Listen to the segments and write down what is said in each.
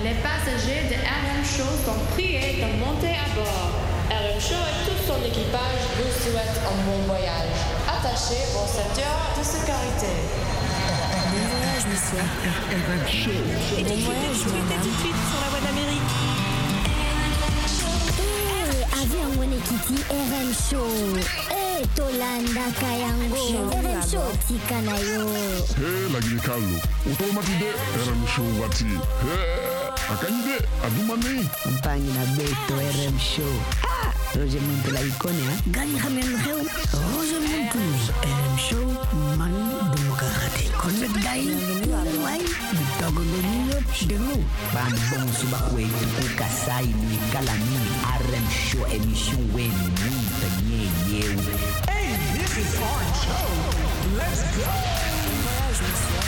Les passagers de RM Show sont priés de monter à bord. RM Show et tout son équipage vous souhaitent un bon voyage. Attachez vos ceintures de sécurité. Bon voyage, monsieur. RM Show. Et bon voyage, madame. Tout de suite sur la voie d'Amérique. Avion Wenekiti RM Show. Tolanda Kayango. RM Show Tikanayo. Hey, lagi Carlo. Automatide RM Show wati. Hey, akanyide adumani. Mpangi na beto RM Show. Roger Muntu la ikone ha. Gani khamen kheu. Roger Muntu. RM Show man demokrati. Connect dai. Wai. Bitogo benino delu. Ban bon suba kwetu kukasai ni kalami. RM Show emission wen mwita nye yewe. Hey, this is our show. Let's go. Bon voyage, monsieur.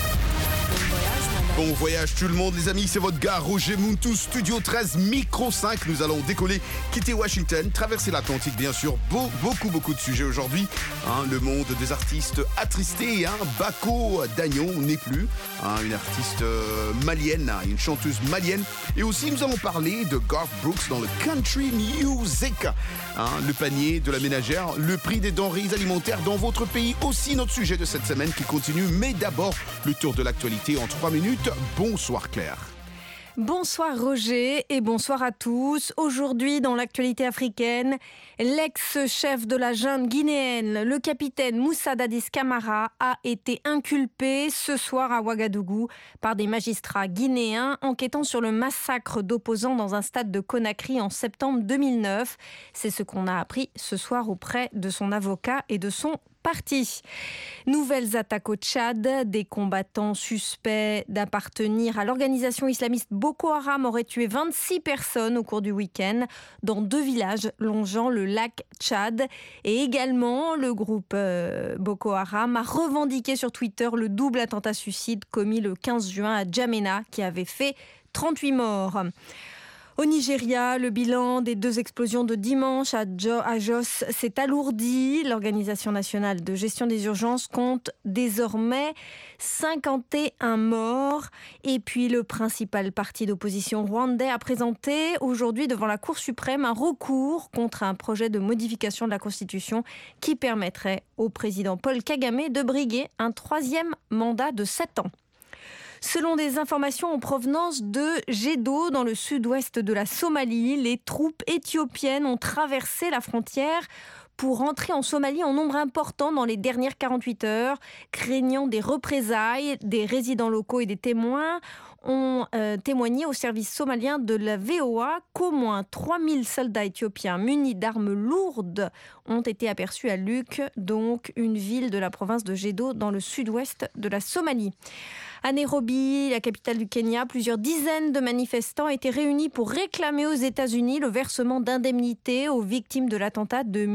Bon voyage, madame. Bon voyage tout le monde les amis, c'est votre gars Roger Muntu, Studio 13, Micro 5. Nous allons décoller, quitter Washington, traverser l'Atlantique bien sûr. Beaucoup de sujets aujourd'hui. Le monde des artistes attristés. Bako Dagnon n'est plus. Une artiste malienne, une chanteuse malienne. Et aussi nous allons parler de Garth Brooks dans le country music. Le panier de la ménagère, le prix des denrées alimentaires dans votre pays. Aussi notre sujet de cette semaine qui continue. Mais d'abord, le tour de l'actualité en 3 minutes. Bonsoir Claire. Bonsoir Roger et bonsoir à tous. Aujourd'hui dans l'actualité africaine, l'ex-chef de la junte guinéenne, le capitaine Moussa Dadis Camara, a été inculpé ce soir à Ouagadougou par des magistrats guinéens enquêtant sur le massacre d'opposants dans un stade de Conakry en septembre 2009. C'est ce qu'on a appris ce soir auprès de son avocat et de son parti. Nouvelles attaques au Tchad. Des combattants suspects d'appartenir à l'organisation islamiste Boko Haram auraient tué 26 personnes au cours du week-end dans 2 villages longeant le lac Tchad. Et également, le groupe Boko Haram a revendiqué sur Twitter le double attentat suicide commis le 15 juin à Djamena qui avait fait 38 morts. Au Nigeria, le bilan des 2 explosions de dimanche à Jos s'est alourdi. L'Organisation nationale de gestion des urgences compte désormais 51 morts. Et puis le principal parti d'opposition rwandais a présenté aujourd'hui devant la Cour suprême un recours contre un projet de modification de la Constitution qui permettrait au président Paul Kagame de briguer un 3e mandat de 7 ans. Selon des informations en provenance de Gédo, dans le sud-ouest de la Somalie, les troupes éthiopiennes ont traversé la frontière pour entrer en Somalie en nombre important dans les dernières 48 heures, craignant des représailles. Des résidents locaux et des témoins ont témoigné au service somalien de la VOA qu'au moins 3000 soldats éthiopiens munis d'armes lourdes ont été aperçus à Luc, donc une ville de la province de Gédo dans le sud-ouest de la Somalie. À Nairobi, la capitale du Kenya, plusieurs dizaines de manifestants étaient réunis pour réclamer aux États-Unis le versement d'indemnités aux victimes de l'attentat de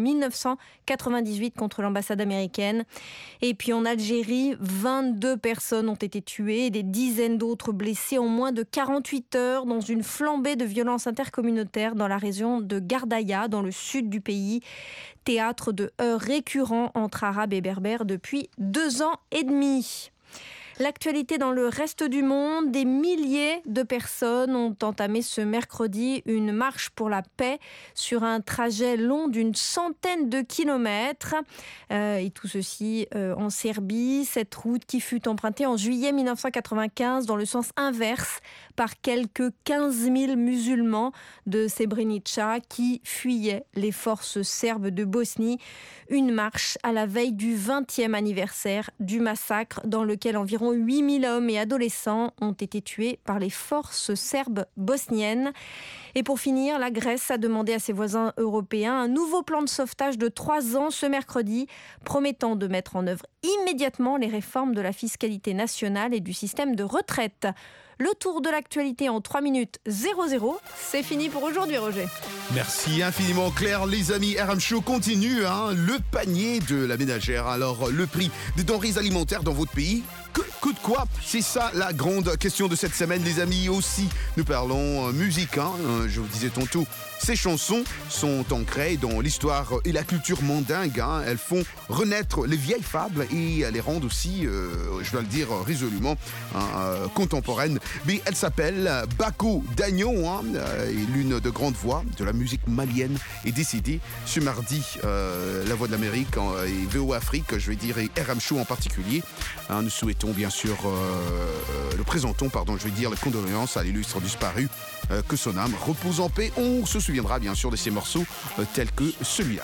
1998 contre l'ambassade américaine. Et puis en Algérie, 22 personnes ont été tuées et des dizaines d'autres blessées en moins de 48 heures dans une flambée de violences intercommunautaires dans la région de Gardaïa, dans le sud du pays. Théâtre de heurts récurrents entre Arabes et Berbères depuis 2 ans et demi. L'actualité dans le reste du monde, des milliers de personnes ont entamé ce mercredi une marche pour la paix sur un trajet long d'une centaine de kilomètres. Et tout ceci en Serbie, cette route qui fut empruntée en juillet 1995 dans le sens inverse par quelques 15 000 musulmans de Srebrenica qui fuyaient les forces serbes de Bosnie. Une marche à la veille du 20e anniversaire du massacre dans lequel environ 8 000 hommes et adolescents ont été tués par les forces serbes bosniennes. Et pour finir, la Grèce a demandé à ses voisins européens un nouveau plan de sauvetage de 3 ans ce mercredi, promettant de mettre en œuvre immédiatement les réformes de la fiscalité nationale et du système de retraite. Le tour de l'actualité en 3 minutes 00. C'est fini pour aujourd'hui, Roger. Merci infiniment Claire. Les amis, RM Show continue. Le panier de la ménagère. Alors, le prix des denrées alimentaires dans votre pays, que écoute quoi? C'est ça la grande question de cette semaine, les amis. Aussi, nous parlons musique. Je vous disais tantôt, ces chansons sont ancrées dans l'histoire et la culture mandingue. Elles font renaître les vieilles fables et les rendent aussi, je dois le dire résolument, contemporaines. Mais elle s'appelle Bako Dagnon, et l'une de grandes voix de la musique malienne est décédée ce mardi. La Voix de l'Amérique et VO Afrique, je vais dire, et RM Show en particulier. Nous souhaitons bien sûr, le présentons, je vais dire, les condoléances à l'illustre disparu, que son âme repose en paix. On se souviendra bien sûr de ces morceaux tels que celui-là.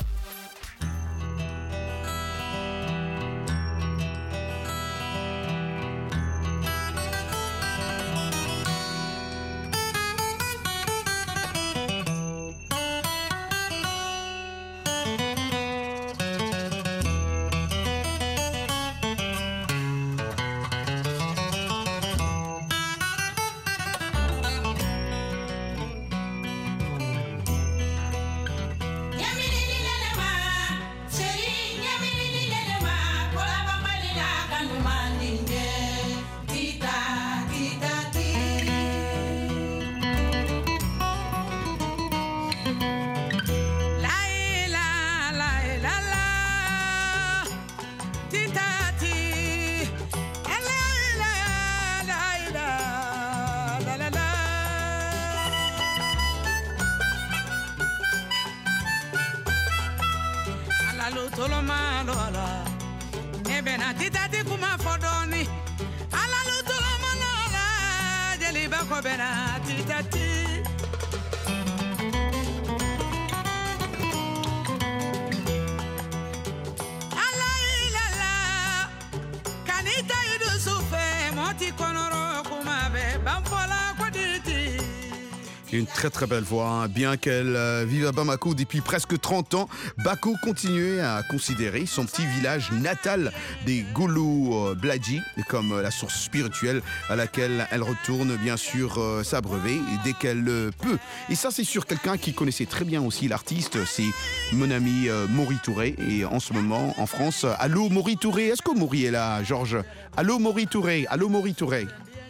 Une très très belle voix, bien qu'elle vive à Bamako depuis presque 30 ans, Bako continuait à considérer son petit village natal des Golo Bladji comme la source spirituelle à laquelle elle retourne bien sûr s'abreuver dès qu'elle peut. Et ça c'est sûr, quelqu'un qui connaissait très bien aussi l'artiste, c'est mon ami Maury Touré, et en ce moment en France. Allô Maury Touré, est-ce que Maury est là, Georges? Allô Maury Touré, allô Maury Touré.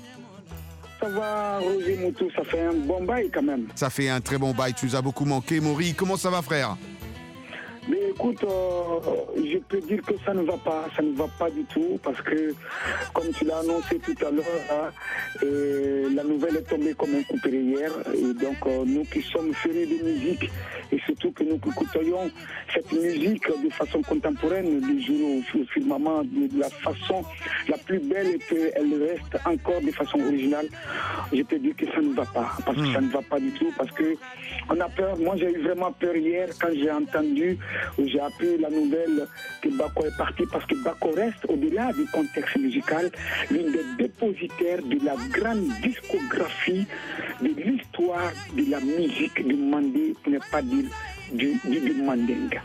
Ça va, Roger Moutou, ça fait un bon bail quand même. Ça fait un très bon bail, tu nous as beaucoup manqué, Maury. Comment ça va, frère? Mais écoute, je peux dire que ça ne va pas du tout, parce que, comme tu l'as annoncé tout à l'heure, la nouvelle est tombée comme un couperet hier, et donc nous qui sommes férus de musique, et surtout que nous écouterions cette musique de façon contemporaine, du jour au firmament, de la façon la plus belle, et qu'elle reste encore de façon originale, je peux dire que ça ne va pas, parce que ça ne va pas du tout, parce que on a peur. Moi j'ai eu vraiment peur hier quand j'ai entendu, où j'ai appris la nouvelle que Bako est parti, parce que Bako reste, au-delà du contexte musical, l'une des dépositaires de la grande discographie de l'histoire de la musique du Mandé, pour ne pas dire du Mandinga.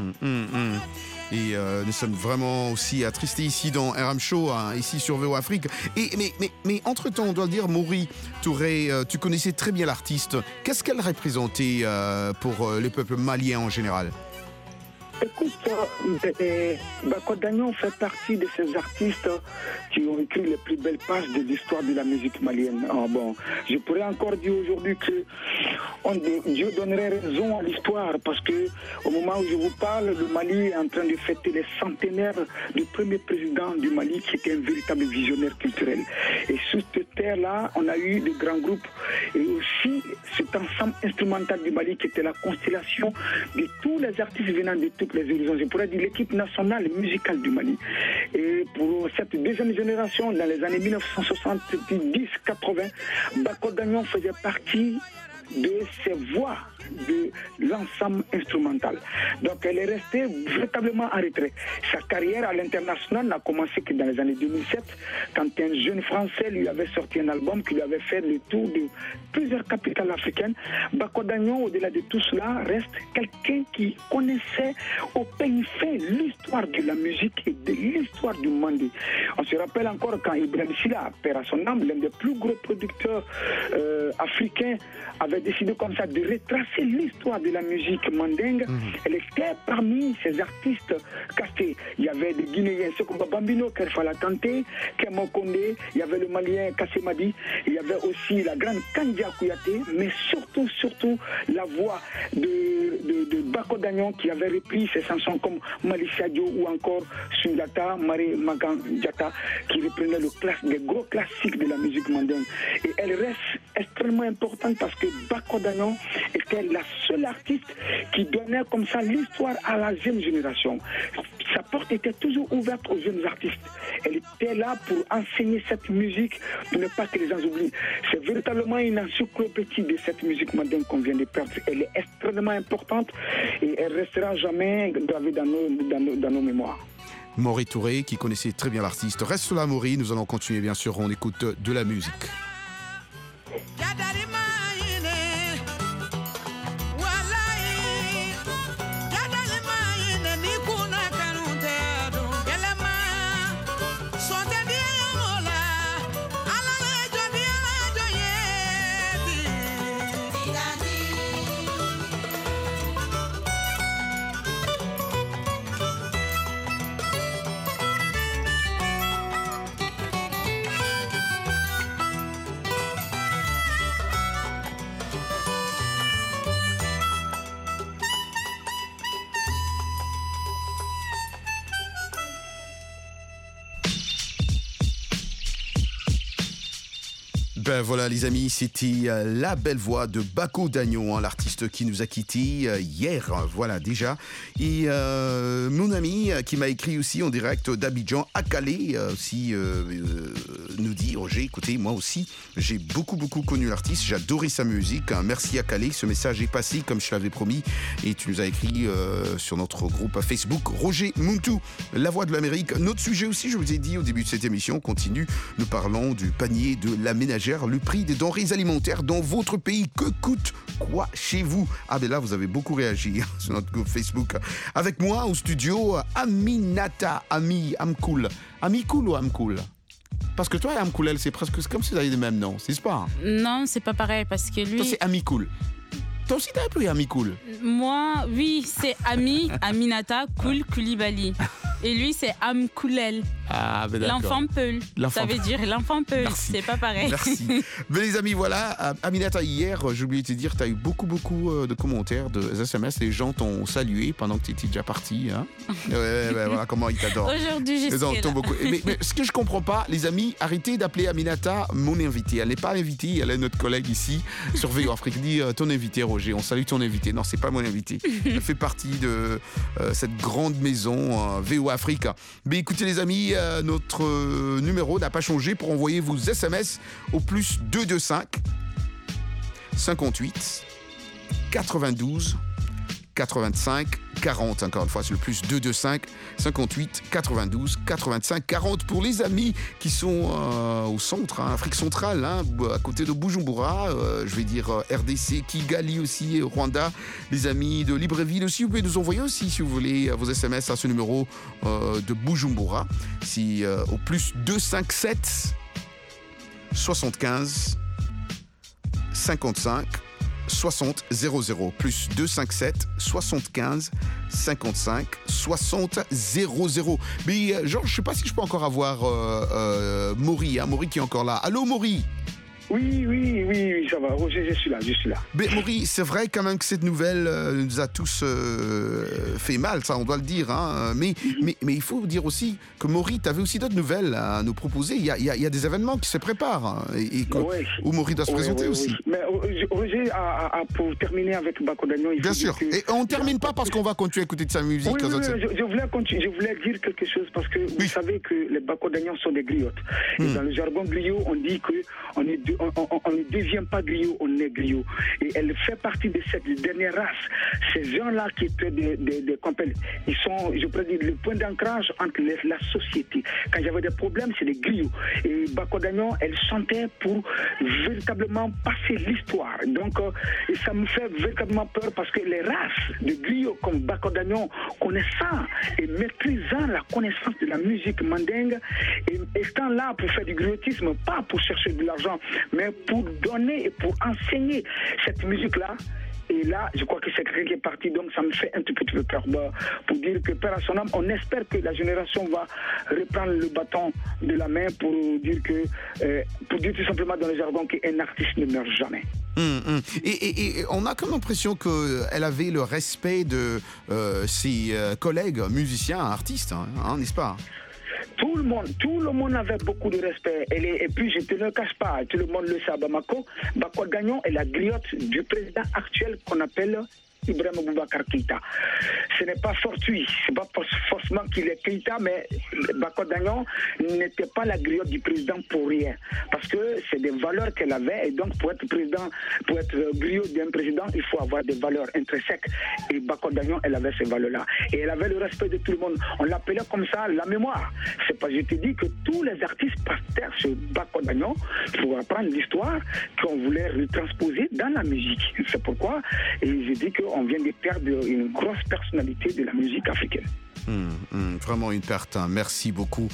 Et nous sommes vraiment aussi attristés ici dans RM Show, ici sur VO Afrique. Mais entre-temps, on doit le dire, Maury Touré, tu connaissais très bien l'artiste. Qu'est-ce qu'elle représentait pour le peuple malien en général? Écoute, Bako Dagnon fait partie de ces artistes qui ont écrit les plus belles pages de l'histoire de la musique malienne. Je pourrais encore dire aujourd'hui que Dieu donnerait raison à l'histoire, parce que au moment où je vous parle, le Mali est en train de fêter les centenaires du premier président du Mali, qui était un véritable visionnaire culturel. Et sur cette terre-là, on a eu de grands groupes, et aussi cet ensemble instrumental du Mali qui était la constellation de tous les artistes venant de toutes les horizons. Je pourrais dire l'équipe nationale musicale du Mali. Et pour cette deuxième génération, dans les années 1970-80, Bako Dagnon faisait partie de ces voix de l'ensemble instrumental. Donc elle est restée véritablement en retrait. Sa carrière à l'international n'a commencé que dans les années 2007, quand un jeune Français lui avait sorti un album qui lui avait fait le tour de plusieurs capitales africaines. Bako Dagnon, au-delà de tout cela, reste quelqu'un qui connaissait au peigne fin l'histoire de la musique et de l'histoire du Mandé. On se rappelle encore quand Ibrahim Silla, père à son âme, l'un des plus gros producteurs africains, avait décidé comme ça de retracer l'histoire de la musique mandingue. Elle était parmi ces artistes castés. Il y avait des Guinéens, Sekoumba Bambino, Kerfala Kanté, Kémo Kondé, il y avait le Malien Kassemadi, il y avait aussi la grande Kandia Kouyaté, mais surtout la voix de Bako Dagnon qui avait repris ses chansons comme Malicia Dio ou encore Sundata, Marie Magan Diata, qui reprenait des gros classiques de la musique mandingue. Et elle reste extrêmement importante parce que Bako Dagnon était la seule artiste qui donnait comme ça l'histoire à la jeune génération. Sa porte était toujours ouverte aux jeunes artistes. Elle était là pour enseigner cette musique, pour ne pas que les gens oublient. C'est véritablement une encyclopédie de cette musique mandingue qu'on vient de perdre. Elle est extrêmement importante et elle restera jamais gravée dans nos mémoires. Maury Touré, qui connaissait très bien l'artiste. Reste là, Maury, nous allons continuer, bien sûr, on écoute de la musique. Ben voilà les amis, c'était la belle voix de Bako Dagnon, l'artiste qui nous a quittés hier, voilà déjà. Et mon ami qui m'a écrit aussi en direct d'Abidjan, Akale, aussi nous dit, Roger, écoutez, moi aussi, j'ai beaucoup connu l'artiste, j'ai adoré sa musique, merci Akale, ce message est passé comme je l'avais promis, et tu nous as écrit sur notre groupe Facebook, Roger Muntu, la voix de l'Amérique. Notre sujet aussi, je vous ai dit au début de cette émission, continue, nous parlons du panier de la ménagère, le prix des denrées alimentaires dans votre pays. Que coûte quoi chez vous? Ah ben là, vous avez beaucoup réagi sur notre groupe Facebook. Avec moi au studio, Aminata, Amkoul. Amikoul ou Amkoul? Parce que toi et Amkoulel, c'est comme si vous aviez les mêmes noms, c'est pas? Non, c'est pas pareil parce que lui... Toi, c'est Amikoul. Toi aussi, t'as appelé Amikoul? Moi, oui, c'est Aminata Koul Koulibaly. Et lui, c'est Amkoulel. Ah, ben d'accord. L'enfant Peul. Ça veut dire l'enfant Peul. C'est pas pareil. Merci. Mais les amis, voilà. Aminata, hier, j'ai oublié de te dire, tu as eu beaucoup de commentaires, de SMS. Les gens t'ont salué pendant que tu étais déjà parti. Hein. Ouais, voilà comment ils t'adorent. Aujourd'hui, je suis là. Beaucoup. Mais ce que je comprends pas, les amis, arrêtez d'appeler Aminata mon invité. Elle n'est pas invitée. Elle est notre collègue ici sur VO Afrique. Dit ton invité, Roger. On salue ton invité. Non, c'est pas mon invité. Elle fait partie de cette grande maison VO Afrique. Mais écoutez, les amis, notre numéro n'a pas changé pour envoyer vos SMS au plus 225 58 92 85 40. Encore une fois, c'est le plus 225 58 92 85 40 pour les amis qui sont au centre, Afrique centrale, à côté de Bujumbura, je vais dire RDC, Kigali aussi, Rwanda, les amis de Libreville aussi. Vous pouvez nous envoyer aussi, si vous voulez, vos SMS à ce numéro de Bujumbura. Si au plus 257 75 55 60 00 plus 257 75 55 60 00. Mais Georges, je sais pas si je peux encore avoir Maury, Maury qui est encore là. Allô Maury? Oui, ça va. Roger, je suis là. Mais Maury, c'est vrai quand même que cette nouvelle nous a tous fait mal, ça on doit le dire. Hein. Mais il faut dire aussi que Maury, tu avais aussi d'autres nouvelles à nous proposer. Il y a des événements qui se préparent où Maury doit se présenter aussi. Oui. Mais Roger, pour terminer avec Bako Dagnon... Bien sûr. Et on ne termine pas parce qu'on va continuer à écouter de sa musique. Oui, je voulais dire quelque chose parce que vous savez que les Bako Dagnon sont des griottes. Et dans le jargon griot, on dit qu'on ne devient pas griot, on est griot. Et elle fait partie de cette dernière race. Ces gens-là qui étaient des compagnies, ils sont, je pourrais dire, le point d'ancrage entre la société. Quand il y avait des problèmes, c'est des griots. Et Bako Dagnon, elle chantait pour véritablement passer l'histoire. Donc, ça me fait véritablement peur parce que les races de griots comme Bako Dagnon, connaissant et maîtrisant la connaissance de la musique mandingue, et étant là pour faire du griotisme, pas pour chercher de l'argent, mais pour donner et pour enseigner cette musique-là. Et là, je crois que c'est quelqu'un qui est parti, donc ça me fait un tout petit peu peur pour dire que père à son âme, on espère que la génération va reprendre le bâton de la main pour dire tout simplement dans le jargon qu'un artiste ne meurt jamais. Et on a comme l'impression qu'elle avait le respect de ses collègues musiciens, artistes, hein, n'est-ce pas? Tout le monde avait beaucoup de respect. Et puis, je ne te le cache pas, tout le monde le sait à Bamako. Bako Gagnon est la griotte du président actuel qu'on appelle Ibrahima Boubacar Keïta. Ce n'est pas fortuit, c'est pas forcément qu'il est Keïta, mais Bako Gagnon n'était pas la griotte du président pour rien. Parce que c'est des valeurs qu'elle avait, et donc pour être griotte d'un président, il faut avoir des valeurs intrinsèques. Et Bako Gagnon, elle avait ces valeurs-là. Et elle avait le respect de tout le monde. On l'appelait comme ça la mémoire. C'est pas, je te dis que tous les artistes partaient sur Bako Gagnon pour apprendre l'histoire qu'on voulait retransposer dans la musique. C'est pourquoi, et je dis qu'on vient de perdre une grosse personnalité de la musique africaine. Vraiment une perte. Merci beaucoup,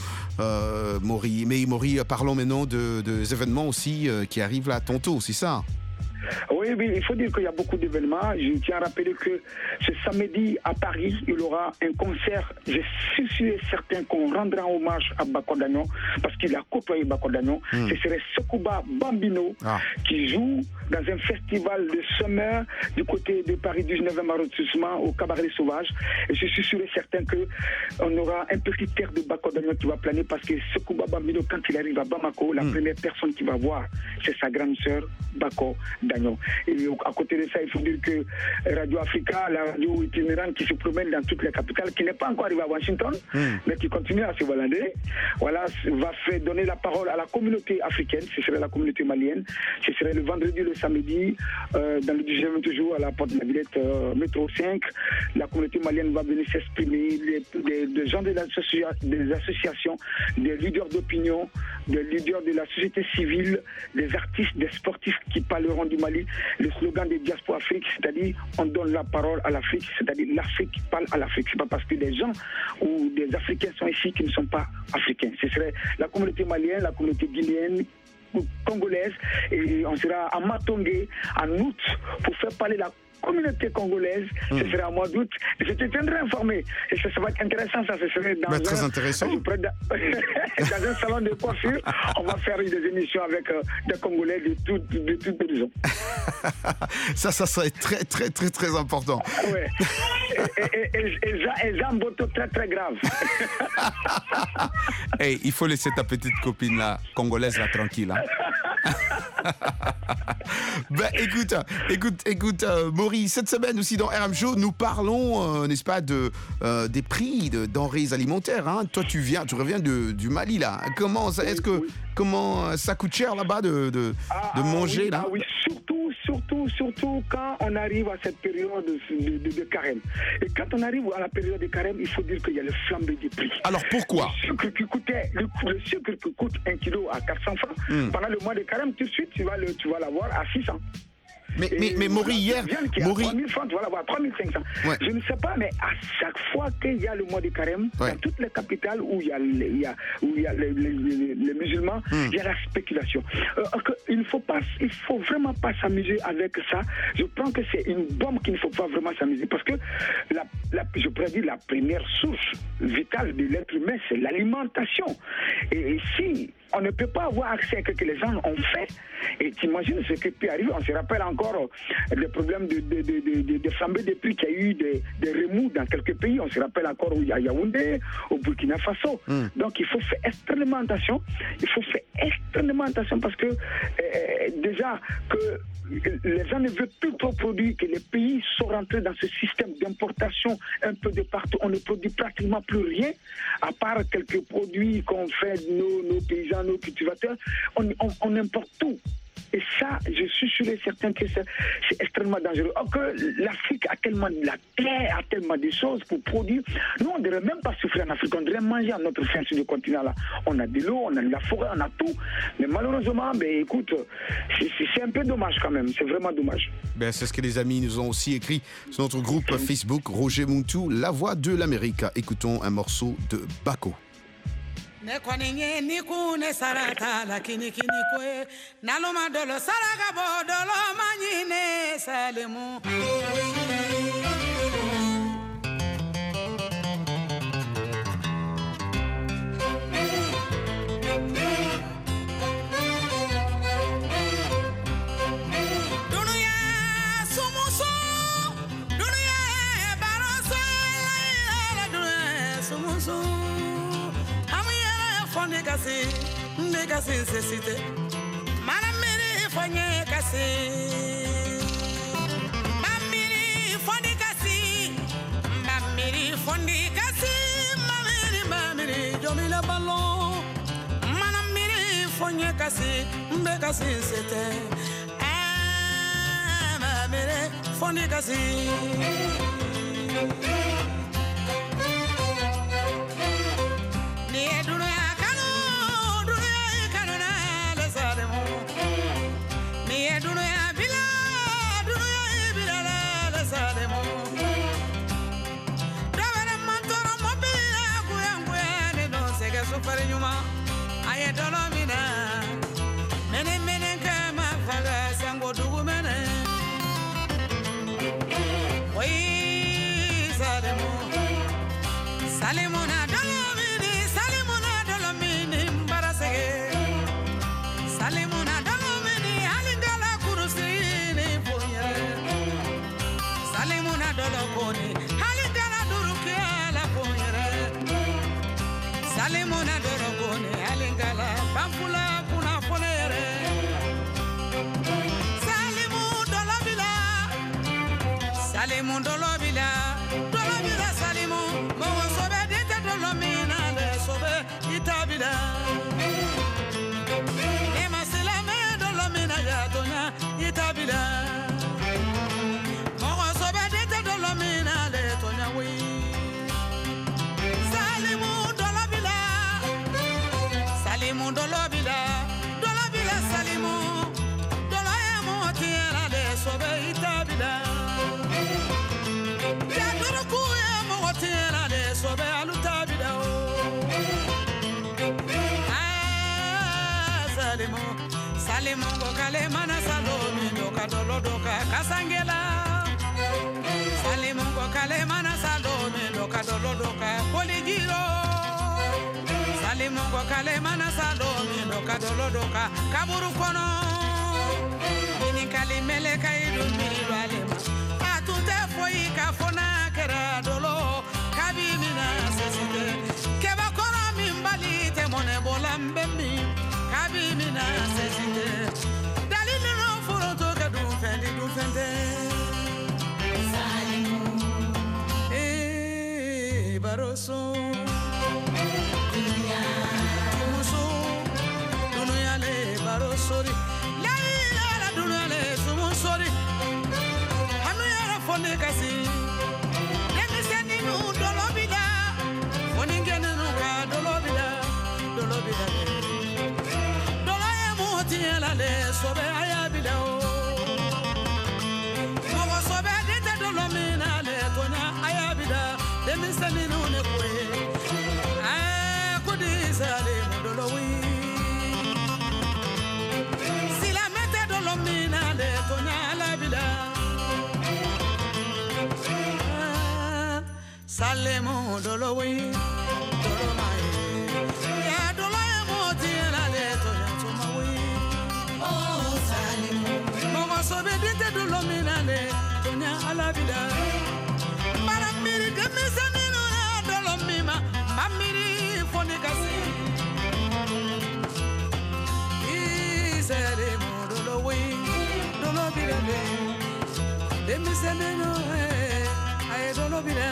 Maury. Mais Maury, parlons maintenant des événements aussi qui arrivent là tantôt, c'est ça? Oui, il faut dire qu'il y a beaucoup d'événements. Je tiens à rappeler que ce samedi à Paris, il y aura un concert. Je suis sûr et certain qu'on rendra hommage à Bako Gagnon parce qu'il a côtoyé Bako Gagnon. Ce serait Sekouba Bambino qui joue dans un festival de summer du côté de Paris 19e arrondissement au Cabaret Sauvage. Et je suis sûr et certain qu'on aura un petit air de Bako Gagnon qui va planer parce que Sekouba Bambino, quand il arrive à Bamako, la première personne qu'il va voir, c'est sa grande sœur Bako Gagnon. Et à côté de ça, il faut dire que Radio Africa, la radio itinérante qui se promène dans toutes les capitales, qui n'est pas encore arrivée à Washington, mais qui continue à se balader, voilà, va faire donner la parole à la communauté africaine, ce serait la communauté malienne, ce serait le vendredi, le samedi, dans le 19e toujours à la porte de la Villette, métro 5, la communauté malienne va venir s'exprimer, des gens des associations, des leaders d'opinion, des leaders de la société civile, des artistes, des sportifs qui parleront du Mali, le slogan de Diaspora Afrique, c'est-à-dire on donne la parole à l'Afrique, c'est-à-dire l'Afrique parle à l'Afrique. C'est pas parce que des gens ou des Africains sont ici qui ne sont pas africains. Ce serait la communauté malienne, la communauté guinéenne, congolaise, et on sera à Matongé en août pour faire parler la communauté congolaise. Ce sera à mois d'août. Je te tiendrai informé. Et ça va être intéressant. Ça, ce serait dans très intéressant. Dans un salon de coiffure. On va faire des émissions avec des Congolais de toute horizon. Ça serait très, très, très, très important. Ouais. Et Jean Boto très, très grave. Hey, il faut laisser ta petite copine là, congolaise là, tranquille. Hein. Ben, écoute, Maury, cette semaine aussi dans RM Show, nous parlons, n'est-ce pas, des prix de denrées alimentaires. Hein. Toi, tu reviens du Mali là. Comment ça coûte cher là-bas de manger là? Oui, surtout quand on arrive à cette période de carême. Et quand on arrive à la période de carême, il faut dire qu'il y a le flambé des prix. Alors pourquoi? Le sucre qui coûte 1 kilo à 400 francs, pendant le mois de carême, tout de suite, tu vas l'avoir à 600. Mais Maury, hier... Maury... 3000 francs, tu vas l'avoir à 3500. Ouais. Je ne sais pas, mais à chaque fois qu'il y a le mois de carême, dans toutes les capitales où il y a les musulmans, il y a la spéculation. Il faut vraiment pas s'amuser avec ça. Je pense que c'est une bombe qu'il ne faut pas vraiment s'amuser. Parce que, je pourrais dire, la première source vitale de l'être humain, c'est l'alimentation. Et si on ne peut pas avoir accès à ce que les gens ont fait, et t'imagines ce qui peut arriver. On se rappelle encore des problèmes de flambée des prix qu'il y a eu des remous dans quelques pays. On se rappelle encore où il y a Yaoundé, au Burkina Faso. Donc il faut faire extrêmement attention. Parce que déjà que les gens ne veulent plus trop produire, que les pays sont rentrés dans ce système d'importation un peu de partout. On ne produit pratiquement plus rien, à part quelques produits qu'on fait nos paysans, nos cultivateurs. On importe tout. Et ça, je suis sûr et certain que c'est extrêmement dangereux. Or que l'Afrique a tellement de la terre, a tellement de choses pour produire. Nous, on ne devrait même pas souffrir en Afrique. On devrait manger à notre faim sur le continent-là. On a de l'eau, on a de la forêt, on a tout. Mais malheureusement, écoute, c'est un peu dommage quand même. C'est vraiment dommage. C'est ce que les amis nous ont aussi écrit sur notre groupe Facebook, Roger Muntu, La Voix de l'Amérique. Écoutons un morceau de Bako. ne kɔni ye ni kun ne sara t'a la kini ko ye naloma dolo saraka bɔ dolo ma ɲine Salimu. Kasi necessite Manamiri fonye kasi Mamiri fondi kasi Mamiri fondi kasi Mamiri jomila ballon Manamiri fonye kasi Mbe kasi sete Mamiri fondi kasi Ni dunia Nyuma aye dolomina mene kama faga sango dugu mene oi salimuna dolomini mbarasege salimuna dolomini alingala kurusini punyere salimuna dolokoni alingala durukia la punyere salimuna dorogone alingala bambula kuna ponere salimu dolobila salimu mo sobe dete dolomina le sobe itabila e masilame dolomina ya tonya itabila mo sobe dete dolomina le tonya wi salimu dolobila salimu doloyemo tiela de sobe itabila ya duruku emo tiela de sobe alutabila salimu go kale mana salomi doka dolodoka kasangela salimu go kale mana salomi doka dolodoka poligiro Salimu ko kale mana salomi doka dolodoka kaburu kono ini kali mele kaidu miru alema atute foi ka fona kera dolo kabimina sesite keba kono mimbali te mone bolambe mi kabimina sesite dalilu no furo to ka du fende Salimu baroso Sorry, la dunia le sumu sorry. Hanu yara fone kasi. Demi seni nu dolobida. Fone ngene nu ka dolobida. Dolaye muti la le sobe ayabida o. Mogo sobe dete dolomina le tonya ayabida. Demi seni nu ne kwe. Kudi sale dolowi. Salemu dolowi dolomai ya dolaye moti la le to ya to mawi oh salimu mogo sobe dite dolomina le to nya alabida maramiri demisani no dolomima mamiri fonikasi salemu dolowi dolobira le demisani no ay dolobira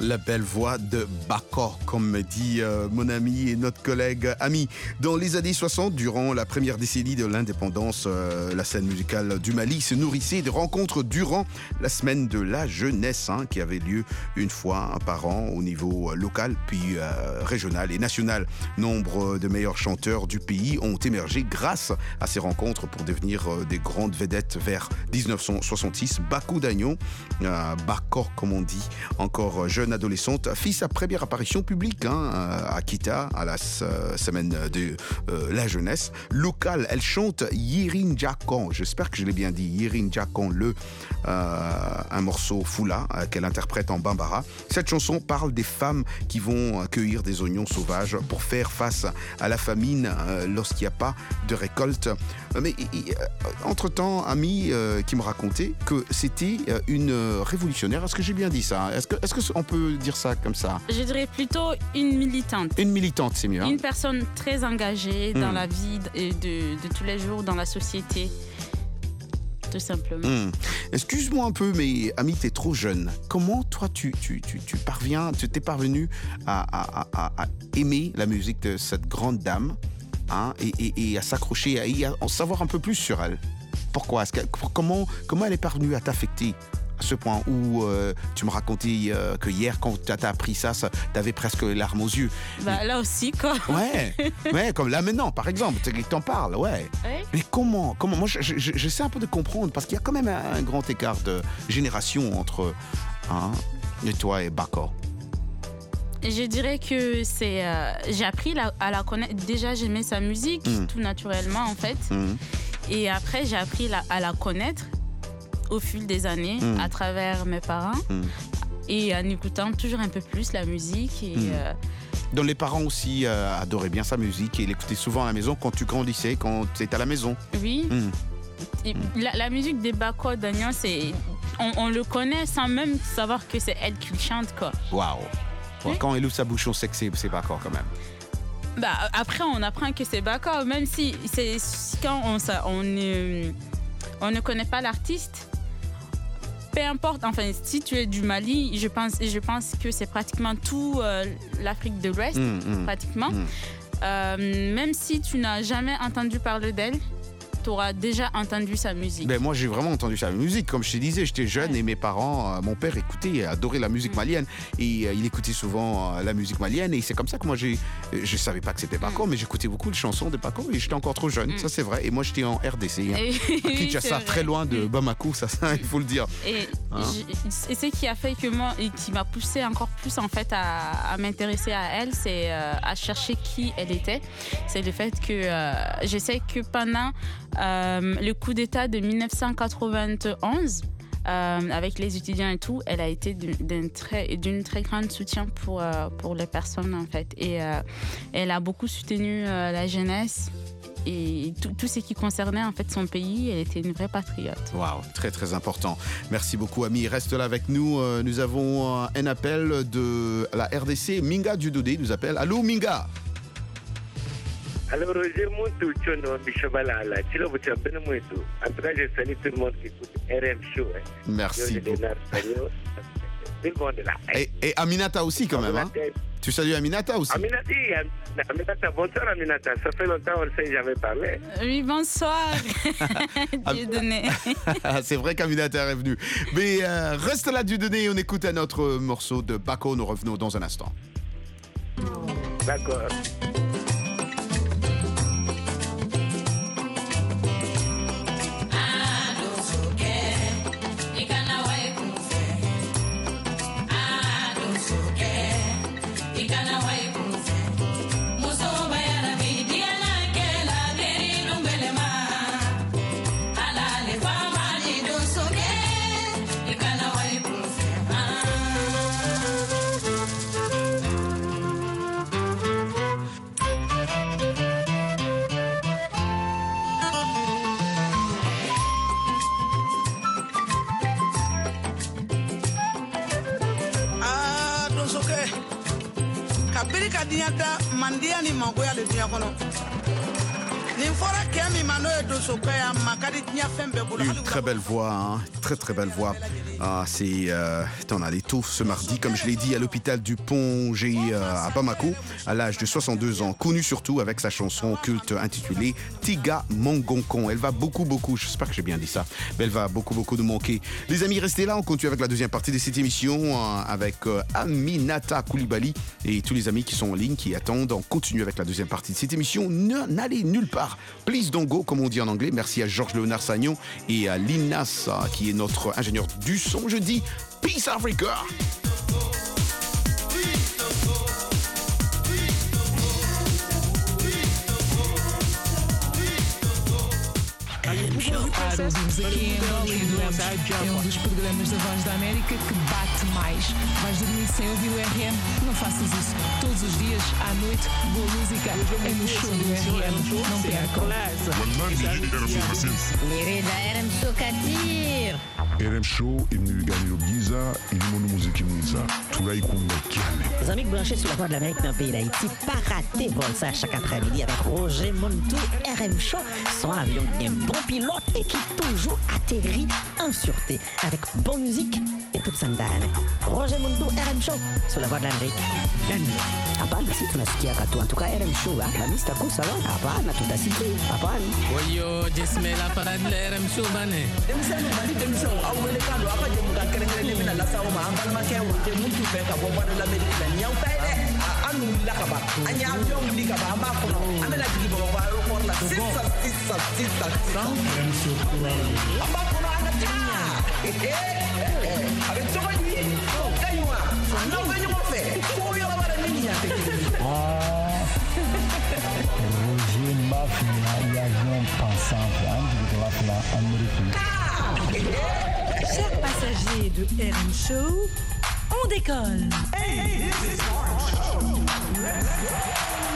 La belle voix de Bako, comme dit mon ami et notre collègue Ami. Dans les années 60, durant la première décennie de l'indépendance, la scène musicale du Mali se nourrissait de rencontres durant la semaine de la jeunesse, qui avait lieu une fois par an au niveau local, puis régional et national. Nombre de meilleurs chanteurs du pays ont émergé grâce à ces rencontres pour devenir des grandes vedettes vers 1966. Bakou Dagnon, Bako comme on dit, encore jeune adolescente, fit sa première apparition publique à Kita, à la semaine de la jeunesse locale. Elle chante Yirin Djakan, j'espère que je l'ai bien dit, Yirin Djakan, un morceau Fula qu'elle interprète en bambara. Cette chanson parle des femmes qui vont cueillir des oignons sauvages pour faire face à la famine lorsqu'il n'y a pas de récolte. Mais entre-temps, Ami qui me racontait que c'était une révolutionnaire. Est-ce que j'ai bien dit ça? Est-ce qu'on peut dire ça comme ça? Je dirais plutôt une militante. Une militante, c'est mieux. Une personne très engagée dans la vie de tous les jours, dans la société. Tout simplement. Excuse-moi un peu, mais Ami, t'es trop jeune. Comment toi, tu t'es parvenu à aimer la musique de cette grande dame, et à s'accrocher, à en savoir un peu plus sur elle? Pourquoi? Comment elle est parvenue à t'affecter à ce point où tu me racontais que hier, quand tu as appris ça, t'avais presque les larmes aux yeux. Là aussi, quoi. Ouais, comme là maintenant, par exemple, tu t'en parles, ouais. Mais comment? Moi, j'essaie un peu de comprendre, parce qu'il y a quand même un grand écart de génération entre toi et Bako. Je dirais que c'est... j'ai appris à la connaître. Déjà, j'aimais sa musique, tout naturellement, en fait. Et après, j'ai appris à la connaître au fil des années, à travers mes parents, et en écoutant toujours un peu plus la musique. Donc les parents aussi adoraient bien sa musique et l'écoutaient souvent à la maison quand tu grandissais, quand tu étais à la maison. Oui. Et la musique des Bako Dagnon, on le connaît sans même savoir que c'est elle qui chante, quoi. Waouh. Oui. Quand elle ouvre sa bouche, on sait que c'est Bako quand même. Après, on apprend que c'est Bako, même si quand on ne connaît pas l'artiste. Peu importe, enfin, si tu es du Mali, je pense que c'est pratiquement tout l'Afrique de l'Ouest, pratiquement. Même si tu n'as jamais entendu parler d'elle, tu auras déjà entendu sa musique. Moi, j'ai vraiment entendu sa musique. Comme je te disais, j'étais jeune et mes parents, mon père écoutait, adorait la musique malienne. Et il écoutait souvent la musique malienne. Et c'est comme ça que moi, je savais pas que c'était Bako, mais j'écoutais beaucoup de chansons de Bako et j'étais encore trop jeune. Ça, c'est vrai. Et moi, j'étais en RDC. À Kinshasa, très loin de Bamako, ça, il faut le dire. Et ce qui a fait que moi, et qui m'a poussé encore plus, en fait, à m'intéresser à elle, c'est à chercher qui elle était. C'est le fait que je sais que pendant le coup d'État de 1991, avec les étudiants et tout, elle a été d'une très grande soutien pour les personnes, en fait. Et elle a beaucoup soutenu la jeunesse et tout ce qui concernait, en fait, son pays. Elle était une vraie patriote. Waouh, très très important. Merci beaucoup, Ami. Reste là avec nous. Nous avons un appel de la RDC. Minga Dieudonné nous appelle. Allô, Minga? Alors, Roger Moutou, Tchono, Bichobalala, Tilo, vous êtes bien Moutou. En tout cas, je salue tout le monde qui écoute RM Show. Merci beaucoup. Et Aminata aussi, quand même. Tu salues Aminata aussi? Aminata, bonsoir Aminata. Ça fait longtemps qu'on ne s'est jamais parlé. Oui, bonsoir. Dieudonné. C'est vrai qu'Aminata est revenue. Mais reste là, Dieudonné, on écoute un autre morceau de Bako. Nous revenons dans un instant. D'accord. Kabiri ka diɲɛ da mandiya ni magoya le diɲɛ kɔnɔ ni Une très belle voix, hein. Très très belle voix. T'en as les tôt ce mardi, comme je l'ai dit, à l'hôpital du Pont-G à Bamako, à l'âge de 62 ans, connu surtout avec sa chanson culte intitulée Tiga Mongonkon. Elle va beaucoup, j'espère que j'ai bien dit ça, mais elle va beaucoup nous manquer. Les amis, restez là, on continue avec la deuxième partie de cette émission avec Aminata Koulibaly et tous les amis qui sont en ligne, qui attendent. On continue avec la deuxième partie de cette émission. N'allez nulle part. Please don't go, comme on dit en anglais. Merci à Georges Léonard Sagnon et à Linas, qui est notre ingénieur du son. Je dis Peace Africa. Ouvimos aqui em Angola e é dos programas da Voz da América que bate mais. Vais dormir sem ouvir o RM? Não faças isso. Todos os dias, à noite, boa música é no show do RM. Não percam. Lirida RM Show Katir. RM Show imni gagner Giza ilimono muziki mwiza tulai kunga kiane. Les amis branchés sur la Voix de l'Amérique dans le pays d'Haïti, pas rater vol ça chaque après-midi avec Roger Montou. RM Show, son avion bien bon pilote et qui toujours atterrit en sûreté avec bonne musique et toute sandane. Roger Montou, RM Show sur la Voix de l'Amérique. Hapana, si tunasikia katu. En tout cas, RM Show, la mista kusa lo. Hapana, tutasikia. Hapana. Oyo, jismela parade la RM Show bane. Demisano bani demisano. Awele kalo apa je muka kerengere mina la sawo ma ambal ma kewo te muntu fe ka bo bado la medina nyaw tayde anu la ka ba anya avion li ka ba ma ko no amela jigi bo ba ro ko la sissa amba ko no ana ta avec to ba ni kaywa no ba ni mo fe ko yo ba ni ni ya te Roger Mafia et avion pensant de la Amérique. Chers passagers de RM Show, on décolle. Hey, this is RM Show. Let's go.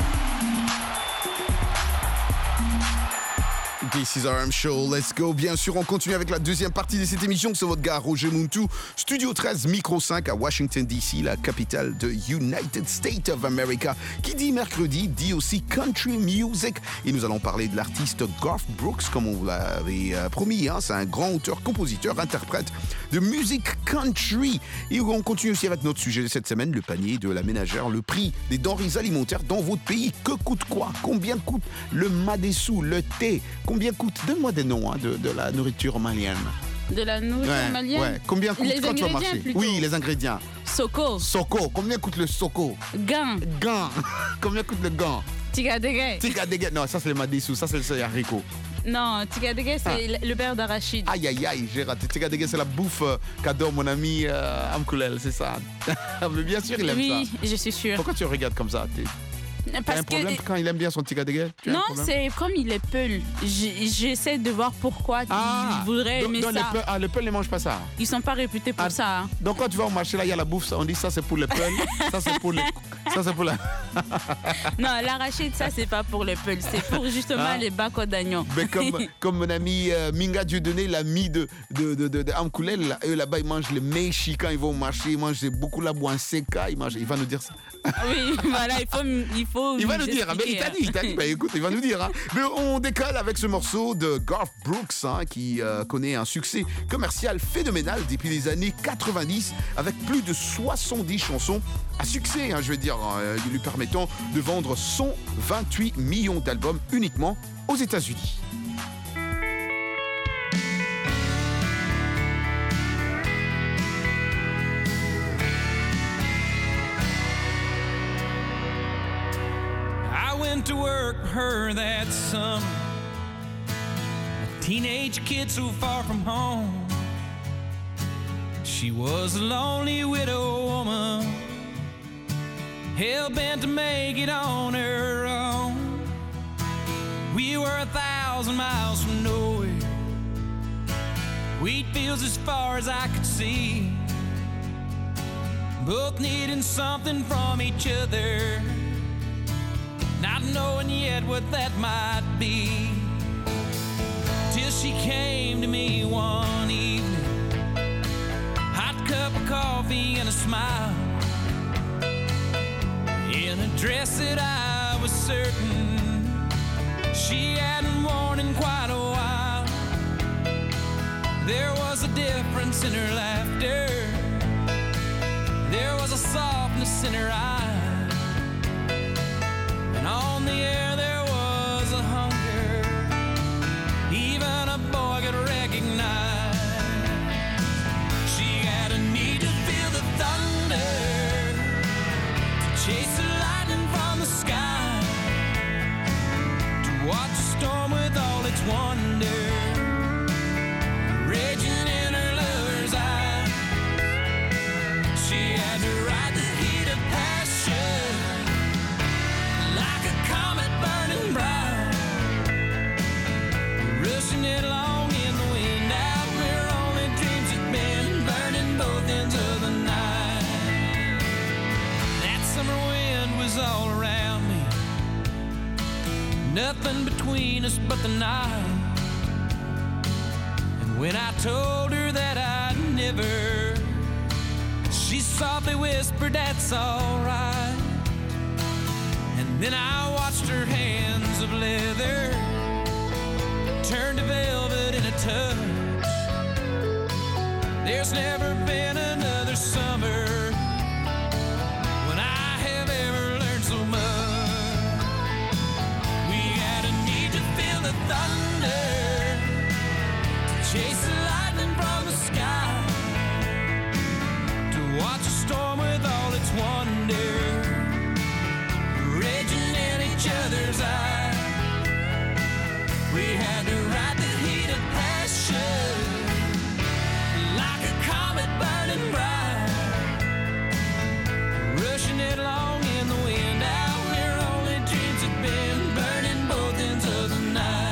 This is RM Show, let's go. Bien sûr, on continue avec la deuxième partie de cette émission. C'est votre gars Roger Muntu, Studio 13, Micro 5 à Washington DC, la capitale de United States of America. Qui dit mercredi, dit aussi country music. Et nous allons parler de l'artiste Garth Brooks, comme on vous l'avait promis. Hein. C'est un grand auteur, compositeur, interprète de musique country. Et on continue aussi avec notre sujet de cette semaine, le panier de la ménagère, le prix des denrées alimentaires dans votre pays. Que coûte quoi? Combien coûte le madessou, le thé? Combien coûte? Donne-moi des noms de la nourriture malienne. De la nourriture malienne? Ouais. Combien coûte quand tu vas marcher? Plutôt. Oui, les ingrédients. Soko. Combien coûte le soko? Gant. Combien coûte le gant? Tigadege. Non, ça c'est le madessou, ça c'est le haricot. Non, tigadege c'est le beurre d'arachide. Aïe, j'ai raté. Tigadege c'est la bouffe qu'adore mon ami Amkoulel, c'est ça. Mais bien sûr il aime ça. Oui, je suis sûre. Pourquoi tu regardes comme ça? T'as un problème quand il aime bien son tigadege? Non, c'est comme il est peul. J'essaie de voir pourquoi il voudrait aimer ça. Le peul ne mange pas ça. Ils sont pas réputés pour ça. Hein. Donc quand tu vas au marché, là, il y a la bouffe, on dit ça c'est pour le peul, ça c'est pour la... Non, l'arachide, ça c'est pas pour le peul, c'est pour justement les bacos d'agneau. Mais comme mon ami Minga Dieudonné, l'ami de Amkoulel, eux là-bas ils mangent les meishi quand ils vont au marché, ils mangent beaucoup la boanseka, il va nous dire ça. Oui, voilà, il va nous dire, mais il t'a dit, bah, écoute, il va nous dire. Hein. Mais on décolle avec ce morceau de Garth Brooks, hein, qui connaît un succès commercial phénoménal depuis les années 90, avec plus de 70 chansons à succès, hein, je veux dire, lui permettant de vendre 128 millions d'albums uniquement aux États-Unis. To work for her that summer, a teenage kid so far from home. She was a lonely widow woman, hell-bent to make it on her own. We were 1,000 miles from nowhere, wheat fields as far as I could see, both needing something from each other, not knowing yet what that might be. Till she came to me one evening, hot cup of coffee and a smile, in a dress that I was certain she hadn't There was a difference in her laughter. There was a softness in her eyes. And on the air there was a hunger even a boy could recognize. She had a need to feel the thunder, to chase the lightning from the sky, to watch the storm with all its wonder raging in her lover's eyes. She had to ride the heat of passion like a comet burning bright, rushing it along in the wind out where only dreams had been, burning both ends of the night. That summer wind was all around me, nothing between us but the night. When I told her that I'd never, she softly whispered, that's alright. And then I watched her hands of leather turn to velvet in a touch. There's never been another summer when I have ever learned so much. We had a need to feel the thunder, chase the lightning from the sky, to watch a storm with all its wonder raging in each other's eyes. We had to ride the heat of passion like a comet burning bright, rushing it along in the wind out where only dreams had been, burning both ends of the night.